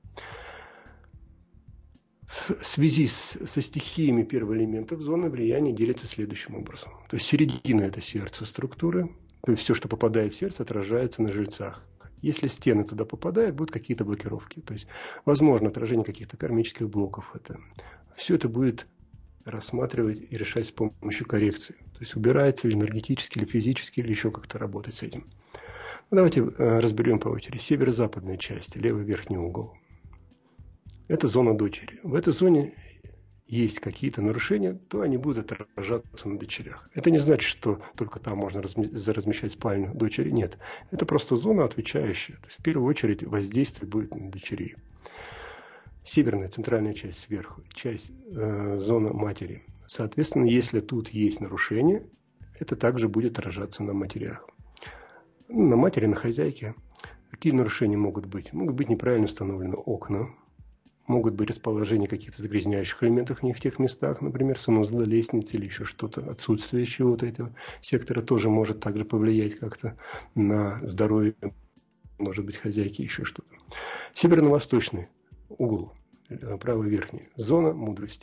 [SPEAKER 2] В связи со стихиями первого элемента зона влияния делится следующим образом. То есть середина – это сердце структуры. То есть все, что попадает в сердце, отражается на жильцах. Если стены туда попадают, будут какие-то блокировки. То есть возможно отражение каких-то кармических блоков. Все это будет рассматривать и решать с помощью коррекции. То есть убирать или энергетически, или физически, или еще как-то работать с этим. Давайте разберем по очереди. Северо-западная часть, левый верхний угол. Это зона дочери. В этой зоне есть какие-то нарушения, то они будут отражаться на дочерях. Это не значит, что только там можно размещать спальню дочери. Нет. Это просто зона, отвечающая. То есть в первую очередь воздействие будет на дочерей. Северная, центральная часть сверху, часть зона матери. Соответственно, если тут есть нарушение, это также будет отражаться на матерях. На матери, на хозяйке. Какие нарушения могут быть? Могут быть неправильно установлены окна, могут быть расположение каких-то загрязняющих элементов не в тех местах, например, санузла, лестницы или еще что-то. Отсутствие чего-то этого сектора тоже может также повлиять как-то на здоровье, может быть, хозяйки, еще что-то. Северно-восточный угол, правый верхний, зона мудрости.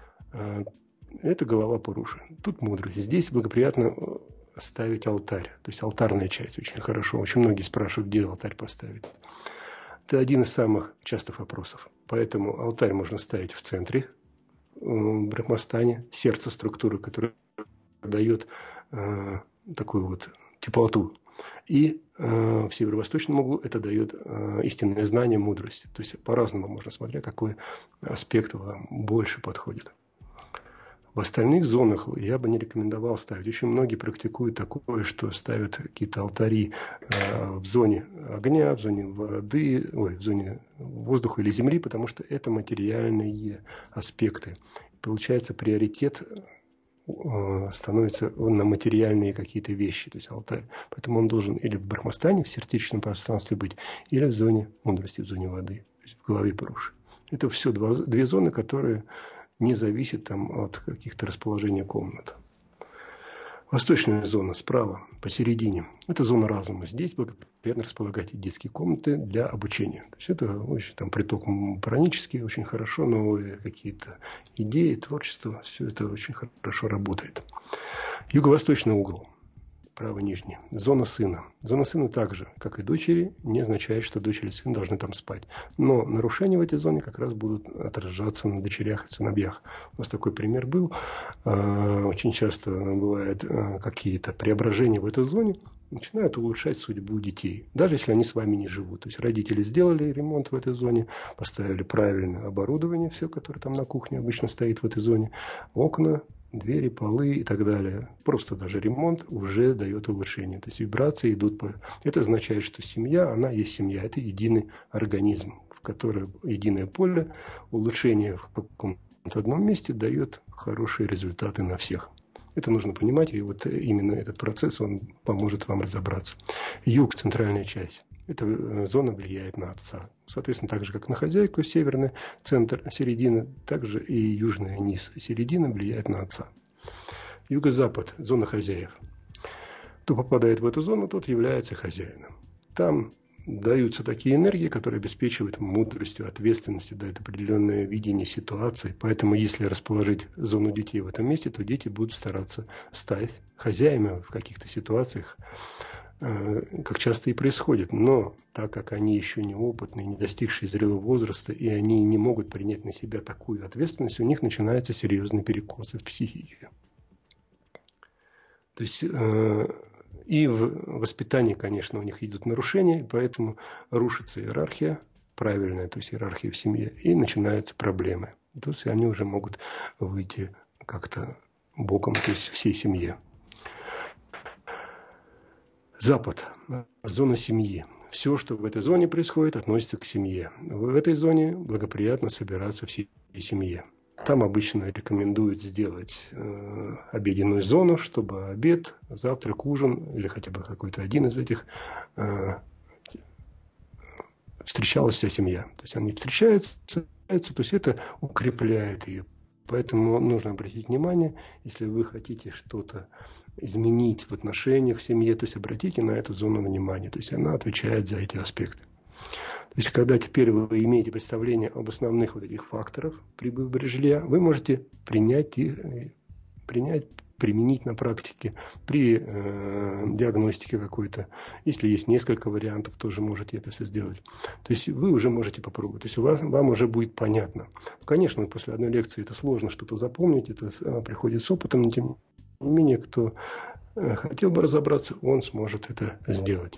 [SPEAKER 2] Это голова Пуруши. Тут мудрость. Здесь благоприятно ставить алтарь. То есть алтарная часть очень хорошо. Очень многие спрашивают, где алтарь поставить. Это один из самых частых вопросов. Поэтому алтарь можно ставить в центре Брахмастане, сердце структуры, которая дает такую вот теплоту. И в северо-восточном углу это дает истинное знание, мудрость. То есть по-разному можно смотреть, какой аспект вам больше подходит. В остальных зонах я бы не рекомендовал ставить. Очень многие практикуют такое, что ставят какие-то алтари в зоне огня, в зоне воды, в зоне воздуха или земли, потому что это материальные аспекты. Получается, приоритет становится на материальные какие-то вещи, то есть алтарь. Поэтому он должен или в Брахмастане, в сердечном пространстве быть, или в зоне мудрости, в зоне воды, то есть в голове Пуруши. Это все две зоны, которые не зависят там от каких-то расположений комнат. Восточная зона справа, посередине, это зона разума. Здесь благоприятно располагать детские комнаты для обучения. То есть это очень там приток пранический, очень хорошо, новые какие-то идеи, творчество, все это очень хорошо работает. Юго-восточный угол, право нижний, зона сына. Зона сына также, как и дочери, не означает, что дочь или сын должны там спать. Но нарушения в этой зоне как раз будут отражаться на дочерях и сыновьях. У нас такой пример был. Очень часто бывают какие-то преображения в этой зоне, начинают улучшать судьбу детей, даже если они с вами не живут. То есть родители сделали ремонт в этой зоне, поставили правильное оборудование, все, которое там на кухне обычно стоит в этой зоне, окна, двери, полы и так далее. Просто даже ремонт уже дает улучшение. То есть вибрации идут по... Это означает, что семья, она есть семья. Это единый организм, в котором единое поле, улучшение в каком-то одном месте дает хорошие результаты на всех. Это нужно понимать, и вот именно этот процесс, он поможет вам разобраться. Юг, центральная часть. Эта зона влияет на отца. Соответственно, так же, как на хозяйку, северный центр, середина, также и южный низ. Середина влияет на отца. Юго-запад, зона хозяев. Кто попадает в эту зону, тот является хозяином. Там даются такие энергии, которые обеспечивают мудростью, ответственностью, дают определенное видение ситуации. Поэтому, если расположить зону детей в этом месте, то дети будут стараться стать хозяевами в каких-то ситуациях, как часто и происходит. Но так как они еще неопытные, не достигшие зрелого возраста, и они не могут принять на себя такую ответственность, у них начинаются серьезные перекосы в психике. То есть и в воспитании, конечно, у них идут нарушения, и поэтому рушится иерархия правильная, то есть иерархия в семье, и начинаются проблемы. То есть они уже могут выйти как-то боком, то есть всей семье. Запад, зона семьи. Все, что в этой зоне происходит, относится к семье. В этой зоне благоприятно собираться всей семье. Там обычно рекомендуют сделать обеденную зону, чтобы обед, завтрак, ужин или хотя бы какой-то один из этих встречалась вся семья. То есть они встречаются, то есть это укрепляет ее. Поэтому нужно обратить внимание, если вы хотите что-то изменить в отношениях в семье, то есть обратите на эту зону внимания. То есть она отвечает за эти аспекты. То есть когда теперь вы имеете представление об основных вот этих факторах при выборе жилья, вы можете применить на практике при диагностике какой-то. Если есть несколько вариантов, тоже можете это все сделать. То есть вы уже можете попробовать. То есть вам уже будет понятно. Конечно, после одной лекции это сложно что-то запомнить, это приходит с опытом, но тем не менее, кто хотел бы разобраться, он сможет это сделать.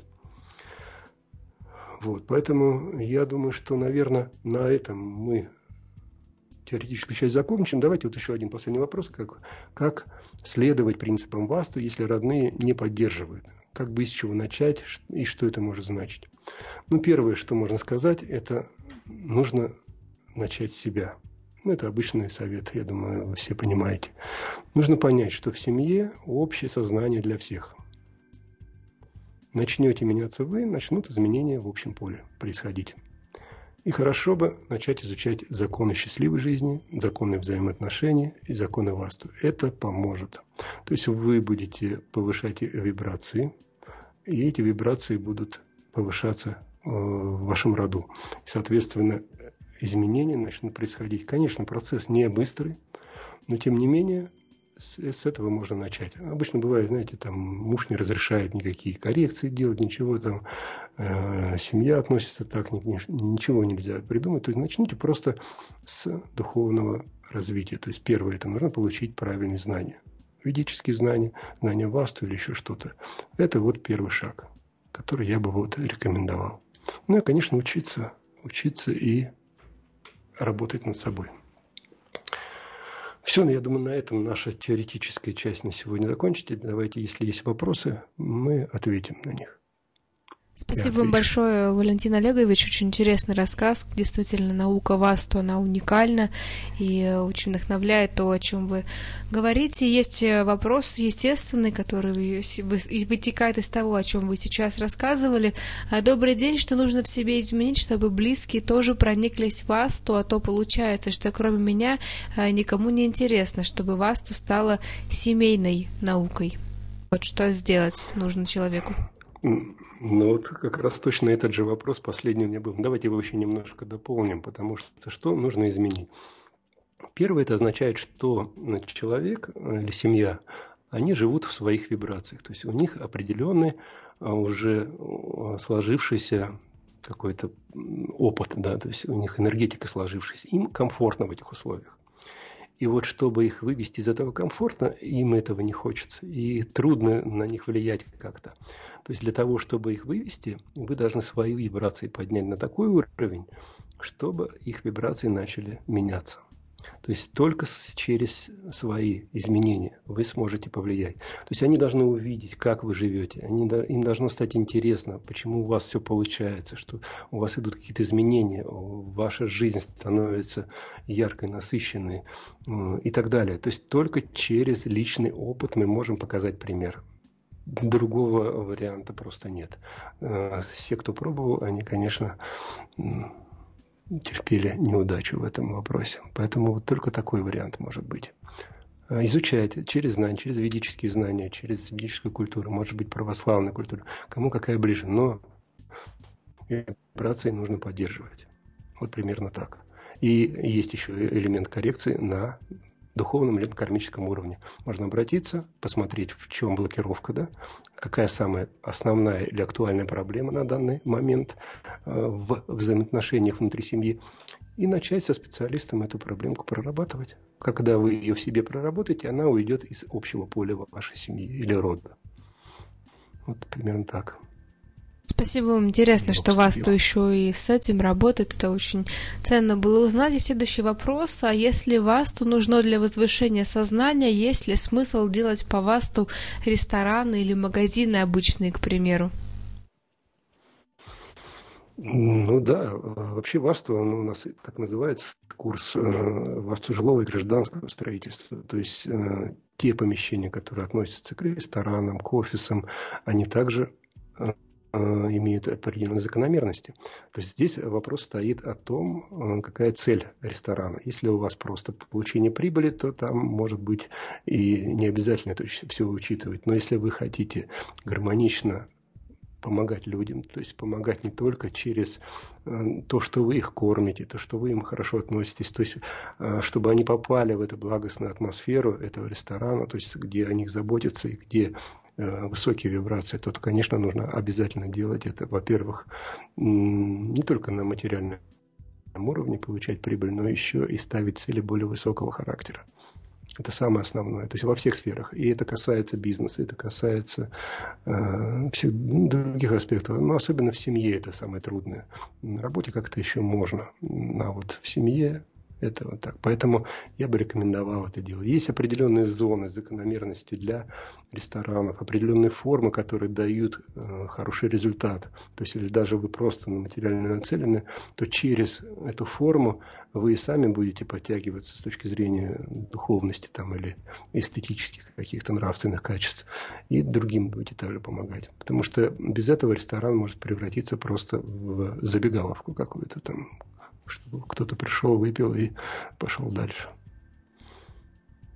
[SPEAKER 2] Вот, поэтому я думаю, что, наверное, на этом мы теоретическую часть закончим. Давайте вот еще один последний вопрос. Как следовать принципам васту, если родные не поддерживают? Как бы с чего начать и что это может значить? Ну, первое, что можно сказать, это нужно начать с себя. Ну, это обычный совет, я думаю, вы все понимаете. Нужно понять, что в семье общее сознание для всех. Начнете меняться вы, начнут изменения в общем поле происходить. И хорошо бы начать изучать законы счастливой жизни, законы взаимоотношений и законы васту. Это поможет. То есть вы будете повышать вибрации, и эти вибрации будут повышаться в вашем роду. И, соответственно, изменения начнут происходить. Конечно, процесс не быстрый, но тем не менее с этого можно начать. Обычно бывает, знаете, там муж не разрешает никакие коррекции делать, ничего там, семья относится так, ничего нельзя придумать. То есть начните просто с духовного развития. То есть первое, это нужно получить правильные знания. Ведические знания, знания васту или еще что-то. Это вот первый шаг, который я бы вот рекомендовал. Ну и, конечно, учиться и работать над собой. Все, я думаю, на этом наша теоретическая часть на сегодня закончится. Давайте, если есть вопросы, мы ответим на них.
[SPEAKER 1] Спасибо вам большое, Валентин Олегович. Очень интересный рассказ. Действительно, наука васту, она уникальна и очень вдохновляет то, о чем вы говорите. Есть вопрос естественный, который вытекает из того, о чем вы сейчас рассказывали. Добрый день, что нужно в себе изменить, чтобы близкие тоже прониклись в васту, а то получается, что кроме меня никому не интересно, чтобы васту стала семейной наукой. Вот что сделать нужно человеку?
[SPEAKER 2] Ну вот как раз точно этот же вопрос последний у меня был. Давайте его еще немножко дополним, потому что нужно изменить. Первое, это означает, что человек или семья, они живут в своих вибрациях. То есть у них определенный уже сложившийся какой-то опыт, да, то есть у них энергетика сложившаяся. Им комфортно в этих условиях. И вот чтобы их вывести из этого комфорта, им этого не хочется. И трудно на них влиять как-то. То есть для того, чтобы их вывести, вы должны свои вибрации поднять на такой уровень, чтобы их вибрации начали меняться. То есть только через свои изменения вы сможете повлиять. То есть они должны увидеть, как вы живете. Им должно стать интересно, почему у вас все получается, что у вас идут какие-то изменения, ваша жизнь становится яркой, насыщенной и так далее. То есть только через личный опыт мы можем показать пример. Другого варианта просто нет. Все, кто пробовал, они, конечно, терпели неудачу в этом вопросе. Поэтому вот только такой вариант может быть. Изучать через знания, через ведические знания, через ведическую культуру, может быть, православную культуру, кому какая ближе. Но вибрации нужно поддерживать. Вот примерно так. И есть еще элемент коррекции на духовном или кармическом уровне. Можно обратиться, посмотреть, в чем блокировка, да? Какая самая основная или актуальная проблема на данный момент в взаимоотношениях внутри семьи, и начать со специалистом эту проблемку прорабатывать. Когда вы ее в себе проработаете, она уйдет из общего поля вашей семьи или рода. Вот примерно так.
[SPEAKER 1] Спасибо вам. Интересно, что васту еще и с этим работает. Это очень ценно было узнать. И следующий вопрос. А если васту нужно для возвышения сознания, есть ли смысл делать по васту рестораны или магазины обычные, к примеру?
[SPEAKER 2] Ну да, вообще васту, у нас так называется курс васту жилого и гражданского строительства. То есть те помещения, которые относятся к ресторанам, к офисам, они также имеют определенные закономерности. То есть здесь вопрос стоит о том, какая цель ресторана. Если у вас просто получение прибыли, то там может быть и не обязательно это все учитывать. Но если вы хотите гармонично помогать людям, то есть помогать не только через то, что вы их кормите, то, что вы им хорошо относитесь, то есть чтобы они попали в эту благостную атмосферу этого ресторана, то есть где о них заботятся и где высокие вибрации, то, конечно, нужно обязательно делать это, во-первых, не только на материальном уровне получать прибыль, но еще и ставить цели более высокого характера. Это самое основное. То есть во всех сферах. И это касается бизнеса, это касается всех других аспектов. Но особенно в семье это самое трудное. На работе как-то еще можно. А вот в семье это вот так. Поэтому я бы рекомендовал это делать. Есть определенные зоны закономерности для ресторанов, определенные формы, которые дают хороший результат. То есть, если даже вы просто материально нацелены, то через эту форму вы и сами будете подтягиваться с точки зрения духовности там, или эстетических каких-то нравственных качеств. И другим будете также помогать. Потому что без этого ресторан может превратиться просто в забегаловку какую-то там, чтобы кто-то пришел, выпил и пошел дальше.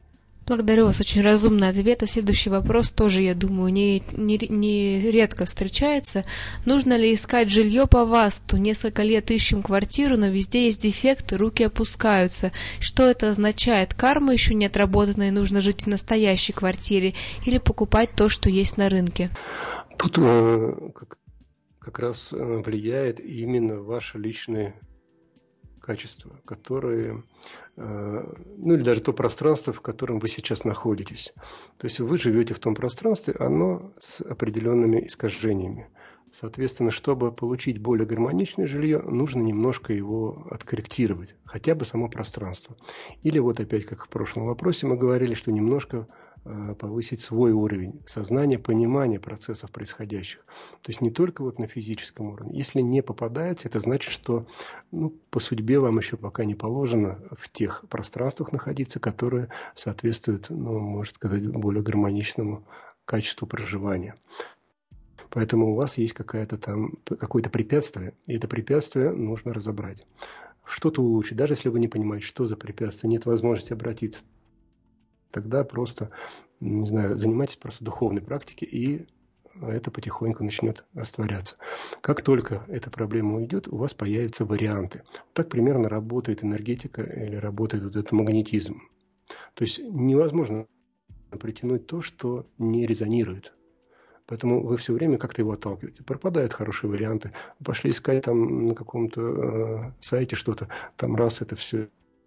[SPEAKER 1] Благодарю вас, очень разумный ответ. А следующий вопрос тоже, я думаю, не редко встречается. Нужно ли искать жилье по ВАСТу? Несколько лет ищем квартиру, но везде есть дефекты, руки опускаются. Что это означает? Карма еще не отработана и нужно жить в настоящей квартире или покупать то, что есть на рынке?
[SPEAKER 2] Тут как раз влияет именно ваши личные качества, которые, ну или даже то пространство, в котором вы сейчас находитесь. То есть вы живете в том пространстве, оно с определенными искажениями. Соответственно, чтобы получить более гармоничное жилье, нужно немножко его откорректировать, хотя бы само пространство. Или вот опять, как в прошлом вопросе мы говорили, что немножко повысить свой уровень сознания, понимания процессов происходящих. То есть не только вот на физическом уровне. Если не попадаете, это значит, что по судьбе вам еще пока не положено в тех пространствах находиться, которые соответствуют, можно сказать, более гармоничному качеству проживания. Поэтому у вас есть какое-то препятствие, и это препятствие нужно разобрать. Что-то улучшить, даже если вы не понимаете, что за препятствие, нет возможности обратиться, тогда просто, не знаю, занимайтесь просто духовной практикой, и это потихоньку начнет растворяться. Как только эта проблема уйдет, у вас появятся варианты. Так примерно работает энергетика или работает вот этот магнетизм. То есть невозможно притянуть то, что не резонирует. Поэтому вы все время как-то его отталкиваете. Пропадают хорошие варианты. Пошли искать там на каком-то сайте что-то, там раз это все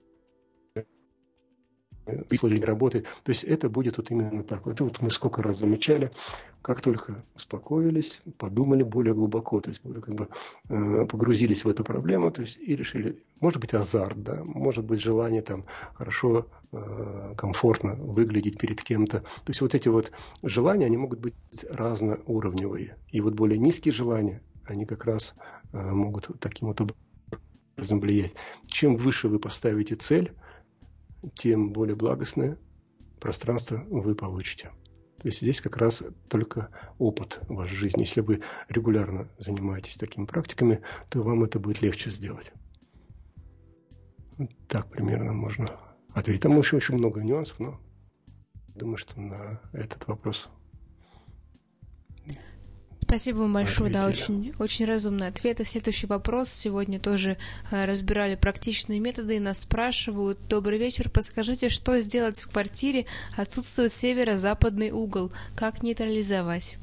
[SPEAKER 2] не работает. То есть это будет вот именно так. Это вот мы сколько раз замечали, как только успокоились, подумали более глубоко, то есть погрузились в эту проблему, то есть и решили, может быть азарт, да, может быть желание там хорошо, комфортно выглядеть перед кем-то. То есть вот эти вот желания, они могут быть разноуровневые. И вот более низкие желания, они как раз могут таким вот образом влиять. Чем выше вы поставите цель, тем более благостное пространство вы получите. То есть здесь как раз только опыт в вашей жизни. Если вы регулярно занимаетесь такими практиками, то вам это будет легче сделать. Так примерно можно ответить. Там еще очень много нюансов, но думаю, что на этот вопрос...
[SPEAKER 1] Спасибо вам большое, да, очень разумный ответ. И следующий вопрос. Сегодня тоже разбирали практичные методы, и нас спрашивают: добрый вечер, подскажите, что сделать в квартире, отсутствует северо-западный угол, как нейтрализовать?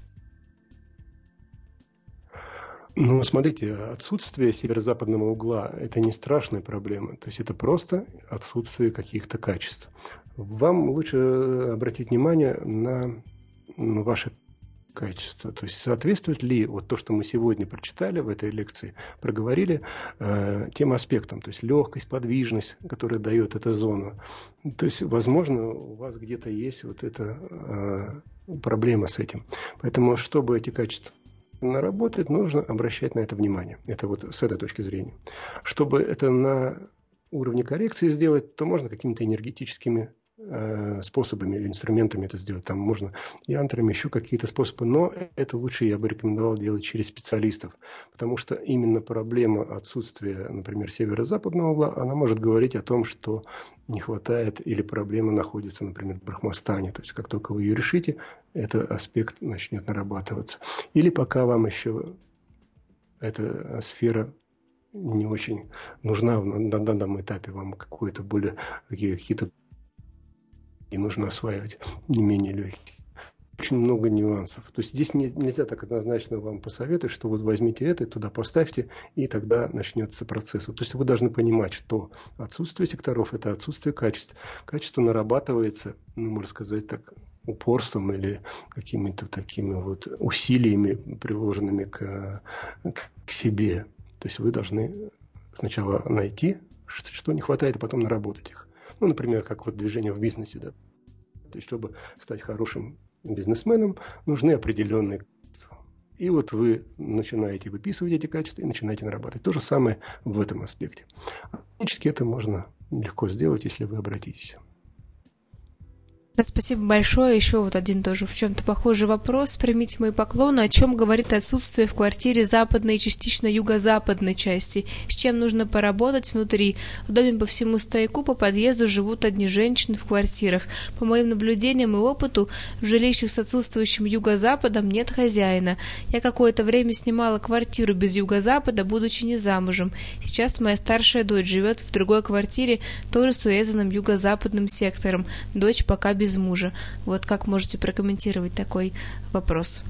[SPEAKER 2] Смотрите, отсутствие северо-западного угла – это не страшная проблема, то есть это просто отсутствие каких-то качеств. Вам лучше обратить внимание на ваши качества. То есть соответствует ли вот то, что мы сегодня прочитали в этой лекции, проговорили тем аспектам, то есть легкость, подвижность, которая дает эта зона. То есть, возможно, у вас где-то есть вот эта проблема с этим. Поэтому, чтобы эти качества наработать, нужно обращать на это внимание. Это вот с этой точки зрения. Чтобы это на уровне коррекции сделать, то можно какими-то энергетическими способами или инструментами это сделать. Там можно янтрами, еще какие-то способы, но это лучше я бы рекомендовал делать через специалистов, потому что именно проблема отсутствия, например, северо-западного угла, она может говорить о том, что не хватает или проблема находится, например, в брахмастане. То есть как только вы ее решите, этот аспект начнет нарабатываться. Или пока вам еще эта сфера не очень нужна на данном этапе, вам какой-то более какие-то и нужно осваивать не менее легкие. Очень много нюансов. То есть здесь нельзя так однозначно вам посоветовать, что вот возьмите это, туда поставьте, и тогда начнется процесс. То есть вы должны понимать, что отсутствие секторов – это отсутствие качества. Качество нарабатывается, можно сказать так, упорством или какими-то такими вот усилиями, приложенными к себе. То есть вы должны сначала найти, что не хватает, а потом наработать их. Например, как вот движение в бизнесе, да. То есть, чтобы стать хорошим бизнесменом, нужны определенные качества. И вот вы начинаете выписывать эти качества и начинаете нарабатывать. То же самое в этом аспекте. Практически это можно легко сделать, если вы обратитесь.
[SPEAKER 1] Спасибо большое. Еще вот один тоже в чем-то похожий вопрос. Примите мои поклоны. О чем говорит отсутствие в квартире западной и частично юго-западной части? С чем нужно поработать внутри? В доме по всему стояку по подъезду живут одни женщины в квартирах. По моим наблюдениям и опыту, в жилищах с отсутствующим юго-западом нет хозяина. Я какое-то время снимала квартиру без юго-запада, будучи не замужем. Сейчас моя старшая дочь живет в другой квартире, тоже с урезанным юго-западным сектором. Дочь пока без мужа. Вот как можете прокомментировать такой вопрос?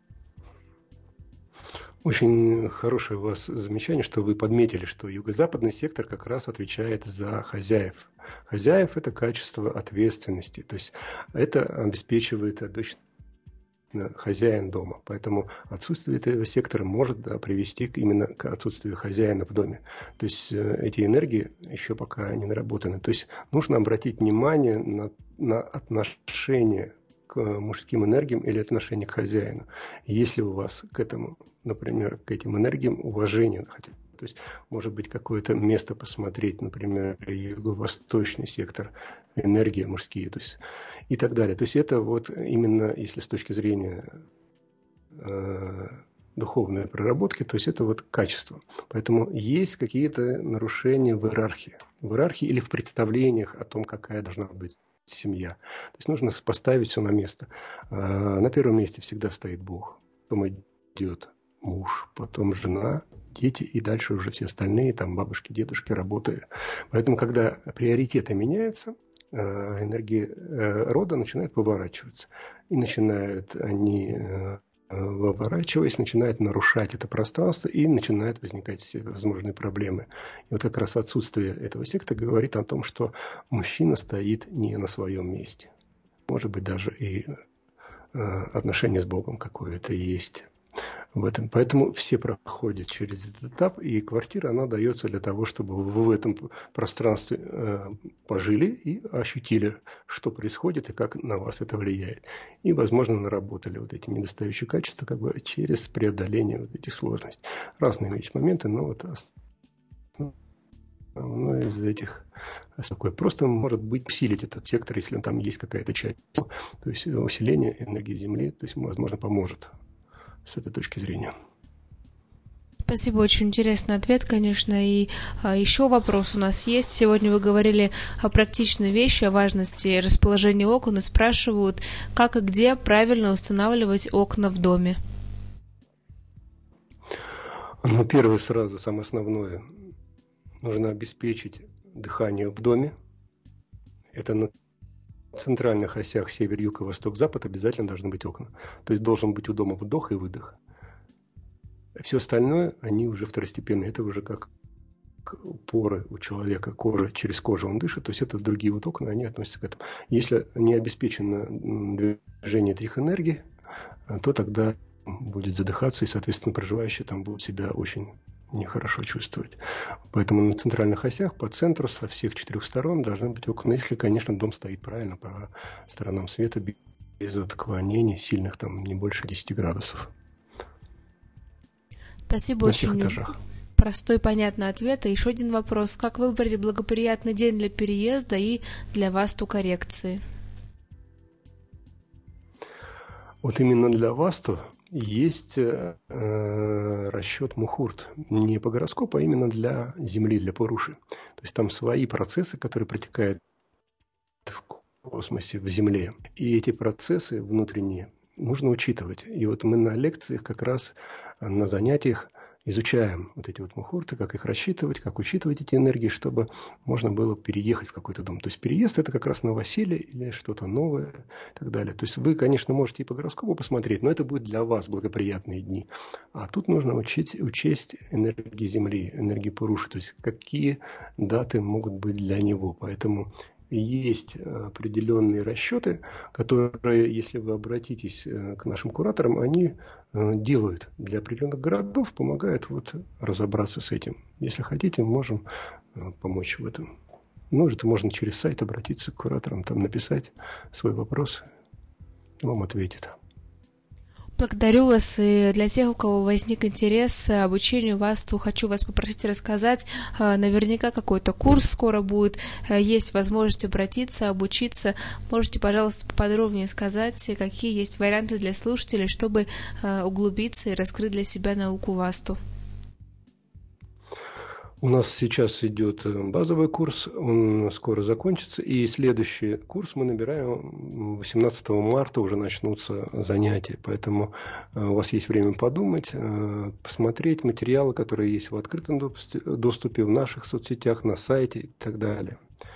[SPEAKER 2] Очень хорошее у вас замечание, что вы подметили, что юго-западный сектор как раз отвечает за хозяев. Хозяев – это качество ответственности, то есть это обеспечивает обычно хозяин дома. Поэтому отсутствие этого сектора может привести именно к отсутствию хозяина в доме. То есть эти энергии еще пока не наработаны. То есть нужно обратить внимание на отношение к мужским энергиям или отношение к хозяину. Если у вас к этому, например, к этим энергиям уважение, то есть, может быть, какое-то место посмотреть, например, юго-восточный сектор, энергии мужские, то есть, и так далее. То есть это вот именно, если с точки зрения духовной проработки, то есть это вот качество. Поэтому есть какие-то нарушения в иерархии или в представлениях о том, какая должна быть семья. То есть нужно поставить все на место. На первом месте всегда стоит Бог, потом идет муж, потом жена, дети и дальше уже все остальные, там бабушки, дедушки, работы. Поэтому, когда приоритеты меняются, энергии рода начинают поворачиваться. И начинают они, выворачиваясь, начинают нарушать это пространство и начинают возникать все возможные проблемы. И вот как раз отсутствие этого сектора говорит о том, что мужчина стоит не на своем месте. Может быть, даже и отношение с Богом какое-то есть в этом. Поэтому все проходят через этот этап, и квартира, она дается для того, чтобы вы в этом пространстве пожили и ощутили, что происходит и как на вас это влияет. И, возможно, наработали вот эти недостающие качества как бы через преодоление вот этих сложностей. Разные есть моменты, но вот основное из этих такое. Просто может быть усилить этот сектор, если там есть какая-то часть. То есть усиление энергии Земли, то есть, возможно, поможет с этой точки зрения.
[SPEAKER 1] Спасибо, очень интересный ответ, конечно. И еще вопрос у нас есть. Сегодня вы говорили о практичной вещи, о важности расположения окон, и спрашивают, как и где правильно устанавливать окна в доме.
[SPEAKER 2] Ну, первое сразу, самое основное, нужно обеспечить дыхание в доме. Это на центральных осях север, юг и восток, запад обязательно должны быть окна. То есть должен быть у дома вдох и выдох. Все остальное, они уже второстепенные. Это уже как поры у человека, кожа, через кожу он дышит. То есть это другие вот окна, они относятся к этому. Если не обеспечено движение этих энергий, то тогда будет задыхаться, и, соответственно, проживающие там будут себя очень нехорошо чувствовать. Поэтому на центральных осях по центру со всех 4 сторон должны быть окна. Если, конечно, дом стоит правильно по сторонам света, без отклонений сильных, там не больше 10 градусов.
[SPEAKER 1] Спасибо, очень простой, понятный ответ. И еще один вопрос. Как выбрать благоприятный день для переезда и для васту коррекции?
[SPEAKER 2] Вот именно для васту есть расчет мухурт. Не по гороскопу, а именно для Земли, для Пуруши. То есть там свои процессы, которые протекают в космосе, в Земле. И эти процессы внутренние нужно учитывать. И вот мы на лекциях как раз на занятиях изучаем вот эти вот мухурты, как их рассчитывать, как учитывать эти энергии, чтобы можно было переехать в какой-то дом. То есть переезд – это как раз новоселье или что-то новое и так далее. То есть вы, конечно, можете и по гороскопу посмотреть, но это будет для вас благоприятные дни. А тут нужно учесть энергии Земли, энергии Пуруши, то есть какие даты могут быть для него. Поэтому есть определенные расчеты, которые, если вы обратитесь к нашим кураторам, они делают для определенных городов, помогают вот разобраться с этим. Если хотите, можем помочь в этом. Ну, это можно через сайт обратиться к кураторам, там написать свой вопрос, вам ответят.
[SPEAKER 1] Благодарю вас, и для тех, у кого возник интерес к обучению Васту, хочу вас попросить рассказать, наверняка какой-то курс скоро будет, есть возможность обратиться, обучиться. Можете, пожалуйста, поподробнее сказать, какие есть варианты для слушателей, чтобы углубиться и раскрыть для себя науку Васту?
[SPEAKER 2] У нас сейчас идет базовый курс, он скоро закончится, и следующий курс мы набираем 18 марта, уже начнутся занятия, поэтому у вас есть время подумать, посмотреть материалы, которые есть в открытом доступе, в наших соцсетях, на сайте и так далее.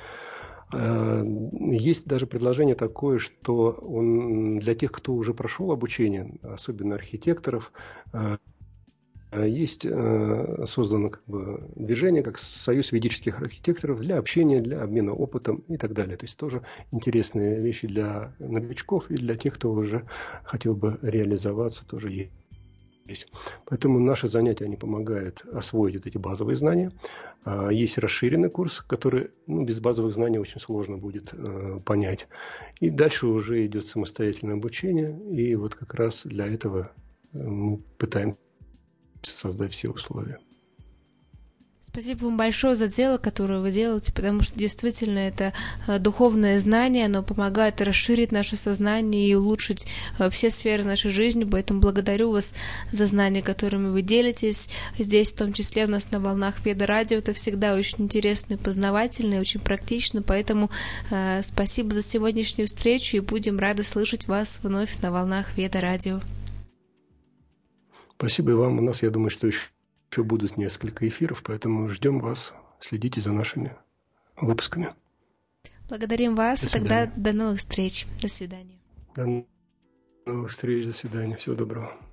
[SPEAKER 2] Есть даже предложение такое, что для тех, кто уже прошел обучение, особенно архитекторов, есть создано движение, как Союз ведических архитекторов, для общения, для обмена опытом и так далее. То есть тоже интересные вещи для новичков и для тех, кто уже хотел бы реализоваться, тоже есть. Поэтому наши занятия, они помогают освоить вот эти базовые знания. Есть расширенный курс, который без базовых знаний очень сложно будет понять. И дальше уже идет самостоятельное обучение. И вот как раз для этого мы пытаемся создать все условия.
[SPEAKER 1] Спасибо вам большое за дело, которое вы делаете, потому что действительно это духовное знание, оно помогает расширить наше сознание и улучшить все сферы нашей жизни, поэтому благодарю вас за знания, которыми вы делитесь здесь, в том числе у нас на волнах Веда Радио. Это всегда очень интересно и познавательно, и очень практично, поэтому спасибо за сегодняшнюю встречу, и будем рады слышать вас вновь на волнах Веда Радио.
[SPEAKER 2] Спасибо и вам. У нас, я думаю, что еще будут несколько эфиров, поэтому ждем вас. Следите за нашими выпусками.
[SPEAKER 1] Благодарим вас, и тогда до новых встреч. До свидания.
[SPEAKER 2] До новых встреч, до свидания. Всего доброго.